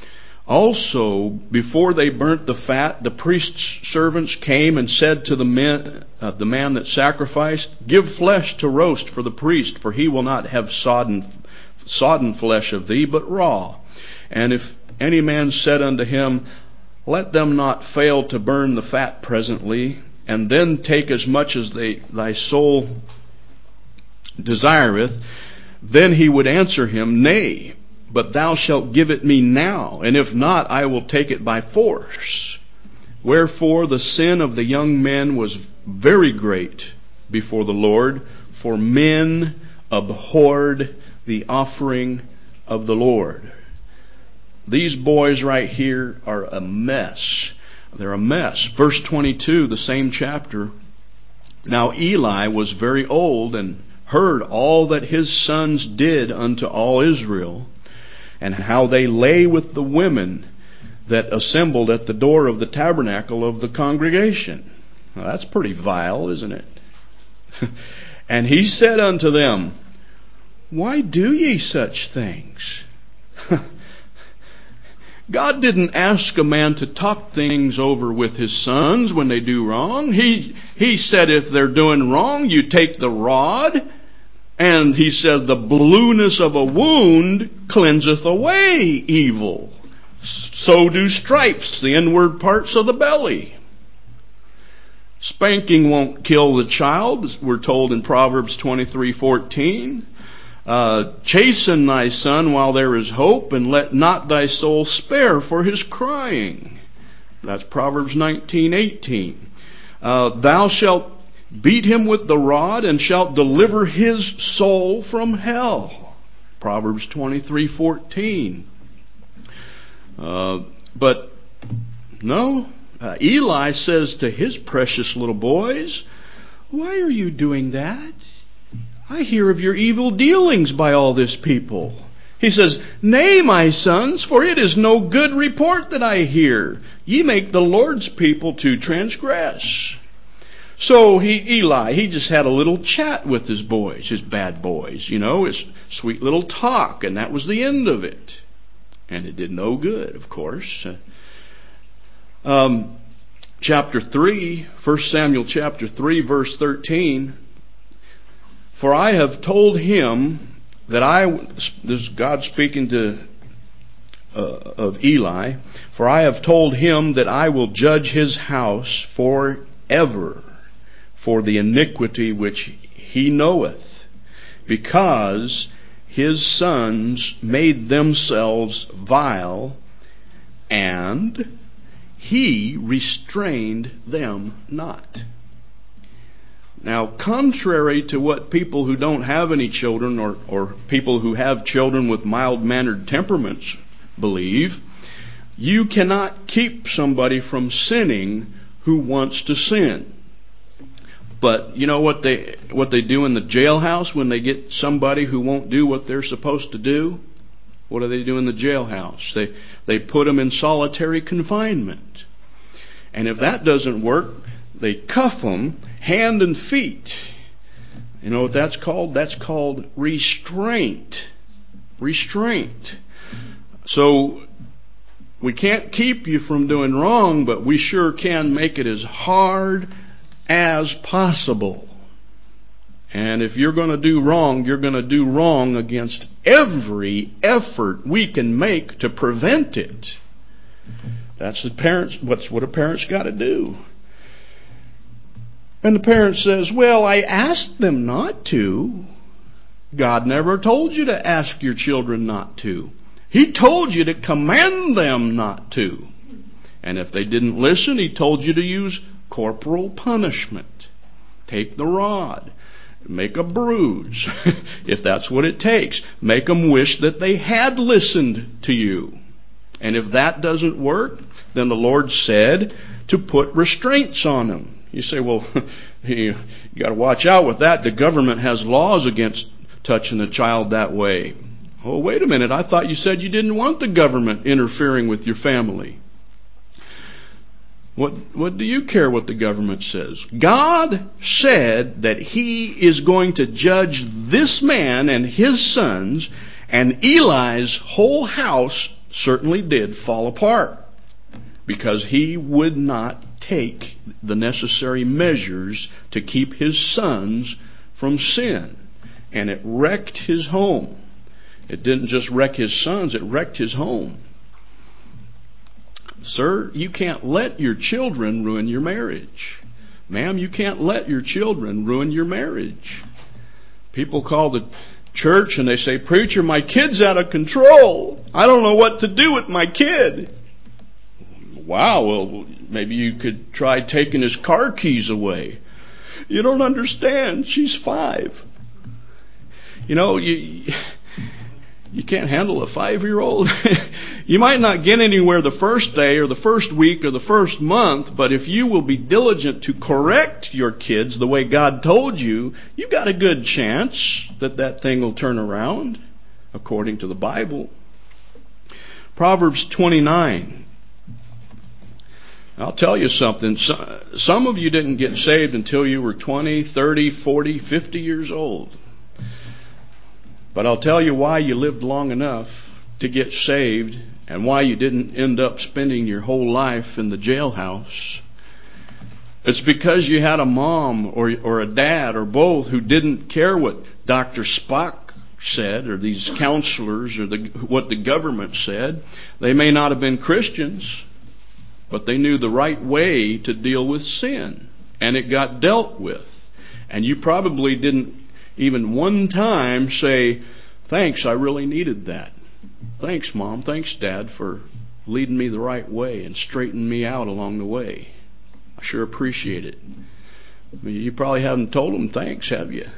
[SPEAKER 1] Also, before they burnt the fat, the priest's servants came and said to the man that sacrificed, "Give flesh to roast for the priest, for he will not have sodden flesh of thee, but raw." And if any man said unto him, "Let them not fail to burn the fat presently, and then take as much as thy soul desireth," then he would answer him, "Nay, but thou shalt give it me now, and if not, I will take it by force." Wherefore the sin of the young men was very great before the Lord, for men abhorred the offering of the Lord. These boys right here are a mess. They're a mess. Verse 22, the same chapter. Now Eli was very old, and heard all that his sons did unto all Israel, and how they lay with the women that assembled at the door of the tabernacle of the congregation. Now, that's pretty vile, isn't it? And he said unto them, "Why do ye such things?" God didn't ask a man to talk things over with his sons when they do wrong. He said if they're doing wrong, you take the rod. And he said the blueness of a wound cleanseth away evil. So do stripes, the inward parts of the belly. Spanking won't kill the child, we're told in Proverbs 23:14. Chasten thy son while there is hope, and let not thy soul spare for his crying. That's Proverbs 19:18. Thou shalt beat him with the rod, and shalt deliver his soul from hell. Proverbs 23:14. But no, Eli says to his precious little boys, "Why are you doing that? I hear of your evil dealings by all this people." He says, "Nay, my sons, for it is no good report that I hear. Ye make the Lord's people to transgress." So Eli just had a little chat with his boys, his bad boys, his sweet little talk, and that was the end of it. And it did no good, of course. Chapter 3, 1 Samuel chapter 3, verse 13. "For I have told him that this is God speaking of Eli, "for I have told him that I will judge his house forever for the iniquity which he knoweth, because his sons made themselves vile, and he restrained them not." Now, contrary to what people who don't have any children or people who have children with mild-mannered temperaments believe, you cannot keep somebody from sinning who wants to sin. But you know what they do in the jailhouse when they get somebody who won't do what they're supposed to do? What do they do in the jailhouse? They put them in solitary confinement. And if that doesn't work, they cuff them hand and feet. You know what that's called? That's called restraint. Restraint. So we can't keep you from doing wrong, but we sure can make it as hard as possible. And if you're going to do wrong, you're going to do wrong against every effort we can make to prevent it. That's what a parent's got to do. And the parent says, "Well, I asked them not to." God never told you to ask your children not to. He told you to command them not to. And if they didn't listen, He told you to use corporal punishment. Take the rod. Make a bruise, if that's what it takes. Make them wish that they had listened to you. And if that doesn't work, then the Lord said to put restraints on them. You say, "Well, you got to watch out with that. The government has laws against touching a child that way." Oh, wait a minute. I thought you said you didn't want the government interfering with your family. What do you care what the government says? God said that He is going to judge this man and his sons and Eli's whole house certainly did fall apart because he would not take the necessary measures to keep his sons from sin. And it wrecked his home. It didn't just wreck his sons, it wrecked his home. Sir, you can't let your children ruin your marriage. Ma'am, you can't let your children ruin your marriage. People call the church and they say, "Preacher, my kid's out of control. I don't know what to do with my kid." Wow, well, maybe you could try taking his car keys away. You don't understand. She's 5. You know, you can't handle a 5-year-old. You might not get anywhere the first day or the first week or the first month, but if you will be diligent to correct your kids the way God told you, you've got a good chance that that thing will turn around, according to the Bible. Proverbs 29. I'll tell you something. Some of you didn't get saved until you were 20, 30, 40, 50 years old. But I'll tell you why you lived long enough to get saved and why you didn't end up spending your whole life in the jailhouse. It's because you had a mom or a dad or both who didn't care what Dr. Spock said or these counselors or what the government said. They may not have been Christians, but they knew the right way to deal with sin, and it got dealt with. And you probably didn't even one time say, "Thanks, I really needed that. Thanks, Mom. Thanks, Dad, for leading me the right way and straightening me out along the way. I sure appreciate it." You probably haven't told them thanks, have you?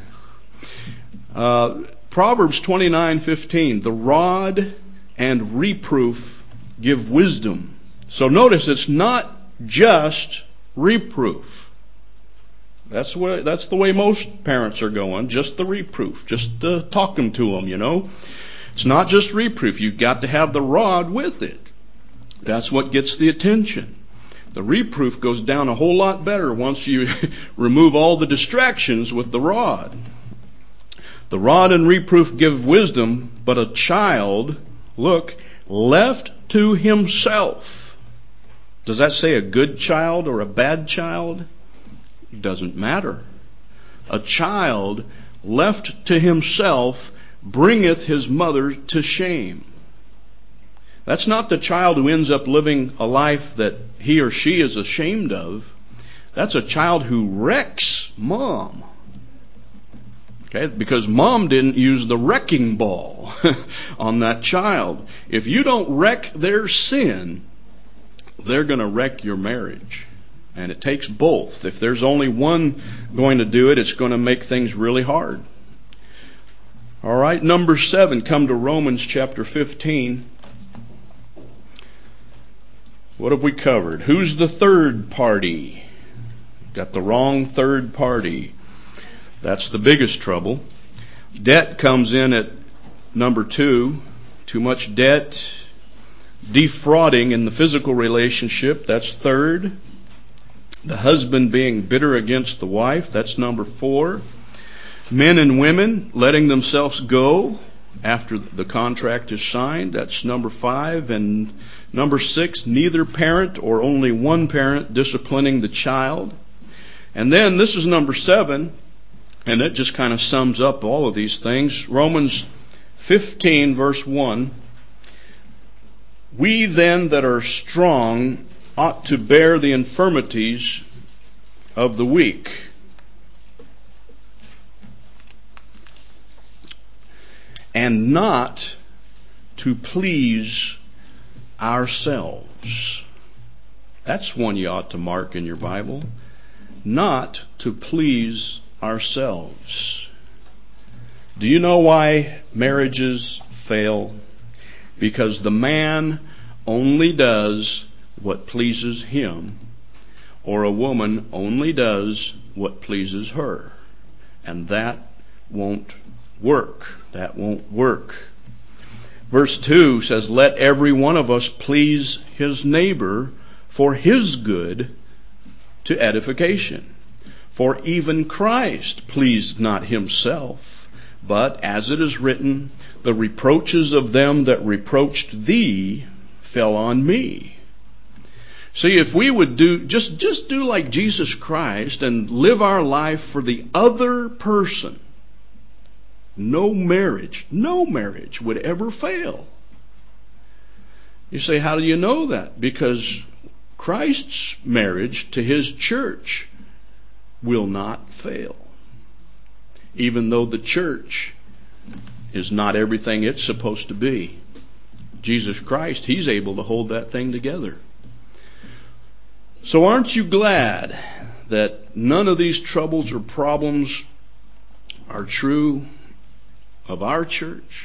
[SPEAKER 1] Proverbs 29:15, the rod and reproof give wisdom. So notice it's not just reproof. That's the way most parents are going, just the reproof, just talking to them, you know. It's not just reproof. You've got to have the rod with it. That's what gets the attention. The reproof goes down a whole lot better once you remove all the distractions with the rod. The rod and reproof give wisdom, but a child, look, left to himself. Does that say a good child or a bad child? It doesn't matter. A child left to himself bringeth his mother to shame. That's not the child who ends up living a life that he or she is ashamed of. That's a child who wrecks mom. Okay, because mom didn't use the wrecking ball on that child. If you don't wreck their sin, they're going to wreck your marriage. And it takes both. If there's only one going to do it, it's going to make things really hard. All right, number 7, come to Romans chapter 15. What have we covered? Who's the third party? Got the wrong third party. That's the biggest trouble. Debt comes in at number 2. Too much debt. Defrauding in the physical relationship, that's third. The husband being bitter against the wife, that's number 4. Men and women letting themselves go after the contract is signed, that's number 5. And number 6, neither parent or only one parent disciplining the child. And then this is number 7, and it just kind of sums up all of these things. Romans 15 verse 1. We then that are strong ought to bear the infirmities of the weak, and not to please ourselves. That's one you ought to mark in your Bible. Not to please ourselves. Do you know why marriages fail? Because the man only does what pleases him, or a woman only does what pleases her. And that won't work. That won't work. Verse 2 says, let every one of us please his neighbor for his good to edification. For even Christ pleased not himself, But as it is written, the reproaches of them that reproached thee fell on me. See, if we would just do like Jesus Christ and live our life for the other person, no marriage would ever fail. You say, how do you know that? Because Christ's marriage to his church will not fail. Even though the church is not everything it's supposed to be. Jesus Christ, he's able to hold that thing together. So aren't you glad that none of these troubles or problems are true of our church?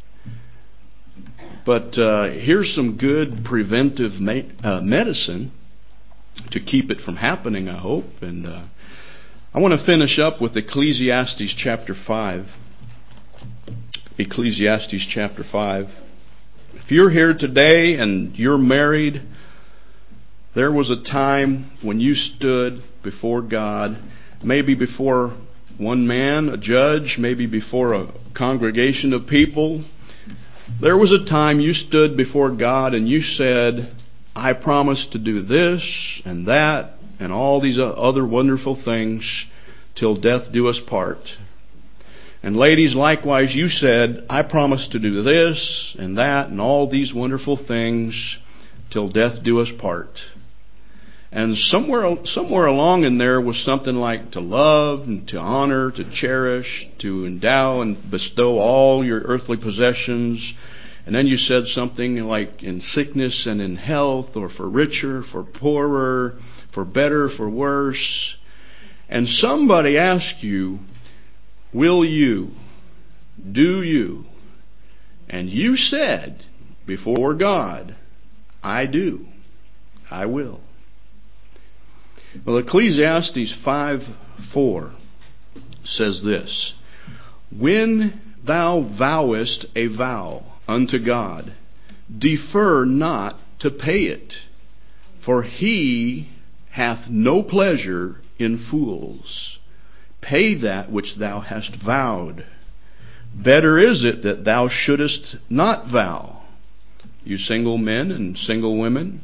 [SPEAKER 1] But here's some good preventive medicine to keep it from happening, I hope. And I want to finish up with Ecclesiastes chapter 5. Ecclesiastes chapter 5. If you're here today and you're married, there was a time when you stood before God, maybe before one man, a judge, maybe before a congregation of people. There was a time you stood before God and you said, I promise to do this and that and all these other wonderful things till death do us part. And ladies, likewise, you said, I promise to do this and that and all these wonderful things till death do us part. And somewhere along in there was something like to love and to honor, to cherish, to endow and bestow all your earthly possessions. And then you said something like in sickness and in health, or for richer, for poorer, for better, for worse. And somebody asked you, will you? Do you? And you said before God, I do. I will. Well, Ecclesiastes 5:4 says this, when thou vowest a vow unto God, defer not to pay it, for he hath no pleasure in fools. Pay that which thou hast vowed. Better is it that thou shouldest not vow, you single men and single women,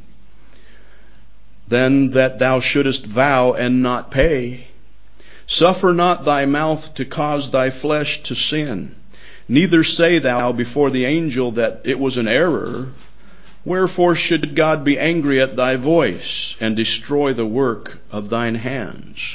[SPEAKER 1] than that thou shouldest vow and not pay. Suffer not thy mouth to cause thy flesh to sin. Neither say thou before the angel that it was an error. Wherefore should God be angry at thy voice and destroy the work of thine hands?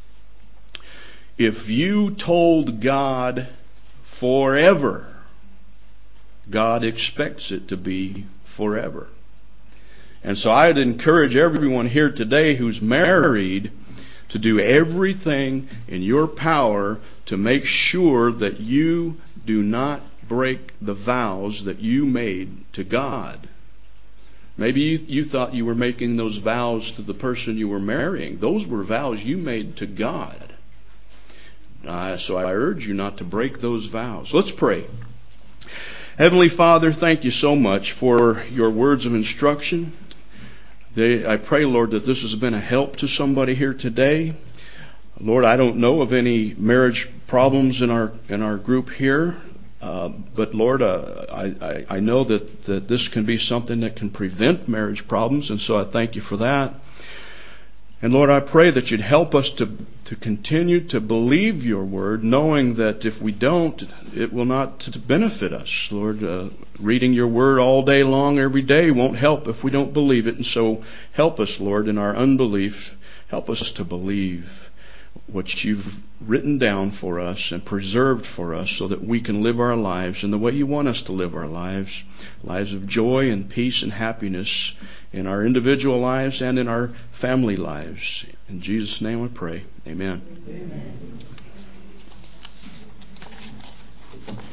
[SPEAKER 1] If you told God forever, God expects it to be forever. And so I'd encourage everyone here today who's married to do everything in your power to make sure that you do not break the vows that you made to God. Maybe you thought you were making those vows to the person you were marrying. Those were vows you made to God. So I urge you not to break those vows. Let's pray. Heavenly Father, thank you so much for your words of instruction. I pray, Lord, that this has been a help to somebody here today. Lord, I don't know of any marriage problems in our group here, but Lord, I know that this can be something that can prevent marriage problems, and so I thank you for that. And Lord, I pray that you'd help us to continue to believe your word, knowing that if we don't, it will not benefit us. Lord, reading your word all day long, every day, won't help if we don't believe it. And so help us, Lord, in our unbelief. Help us to believe what you've written down for us and preserved for us so that we can live our lives in the way you want us to live our lives. Lives of joy and peace and happiness in our individual lives and in our family lives. In Jesus' name I pray. Amen. Amen.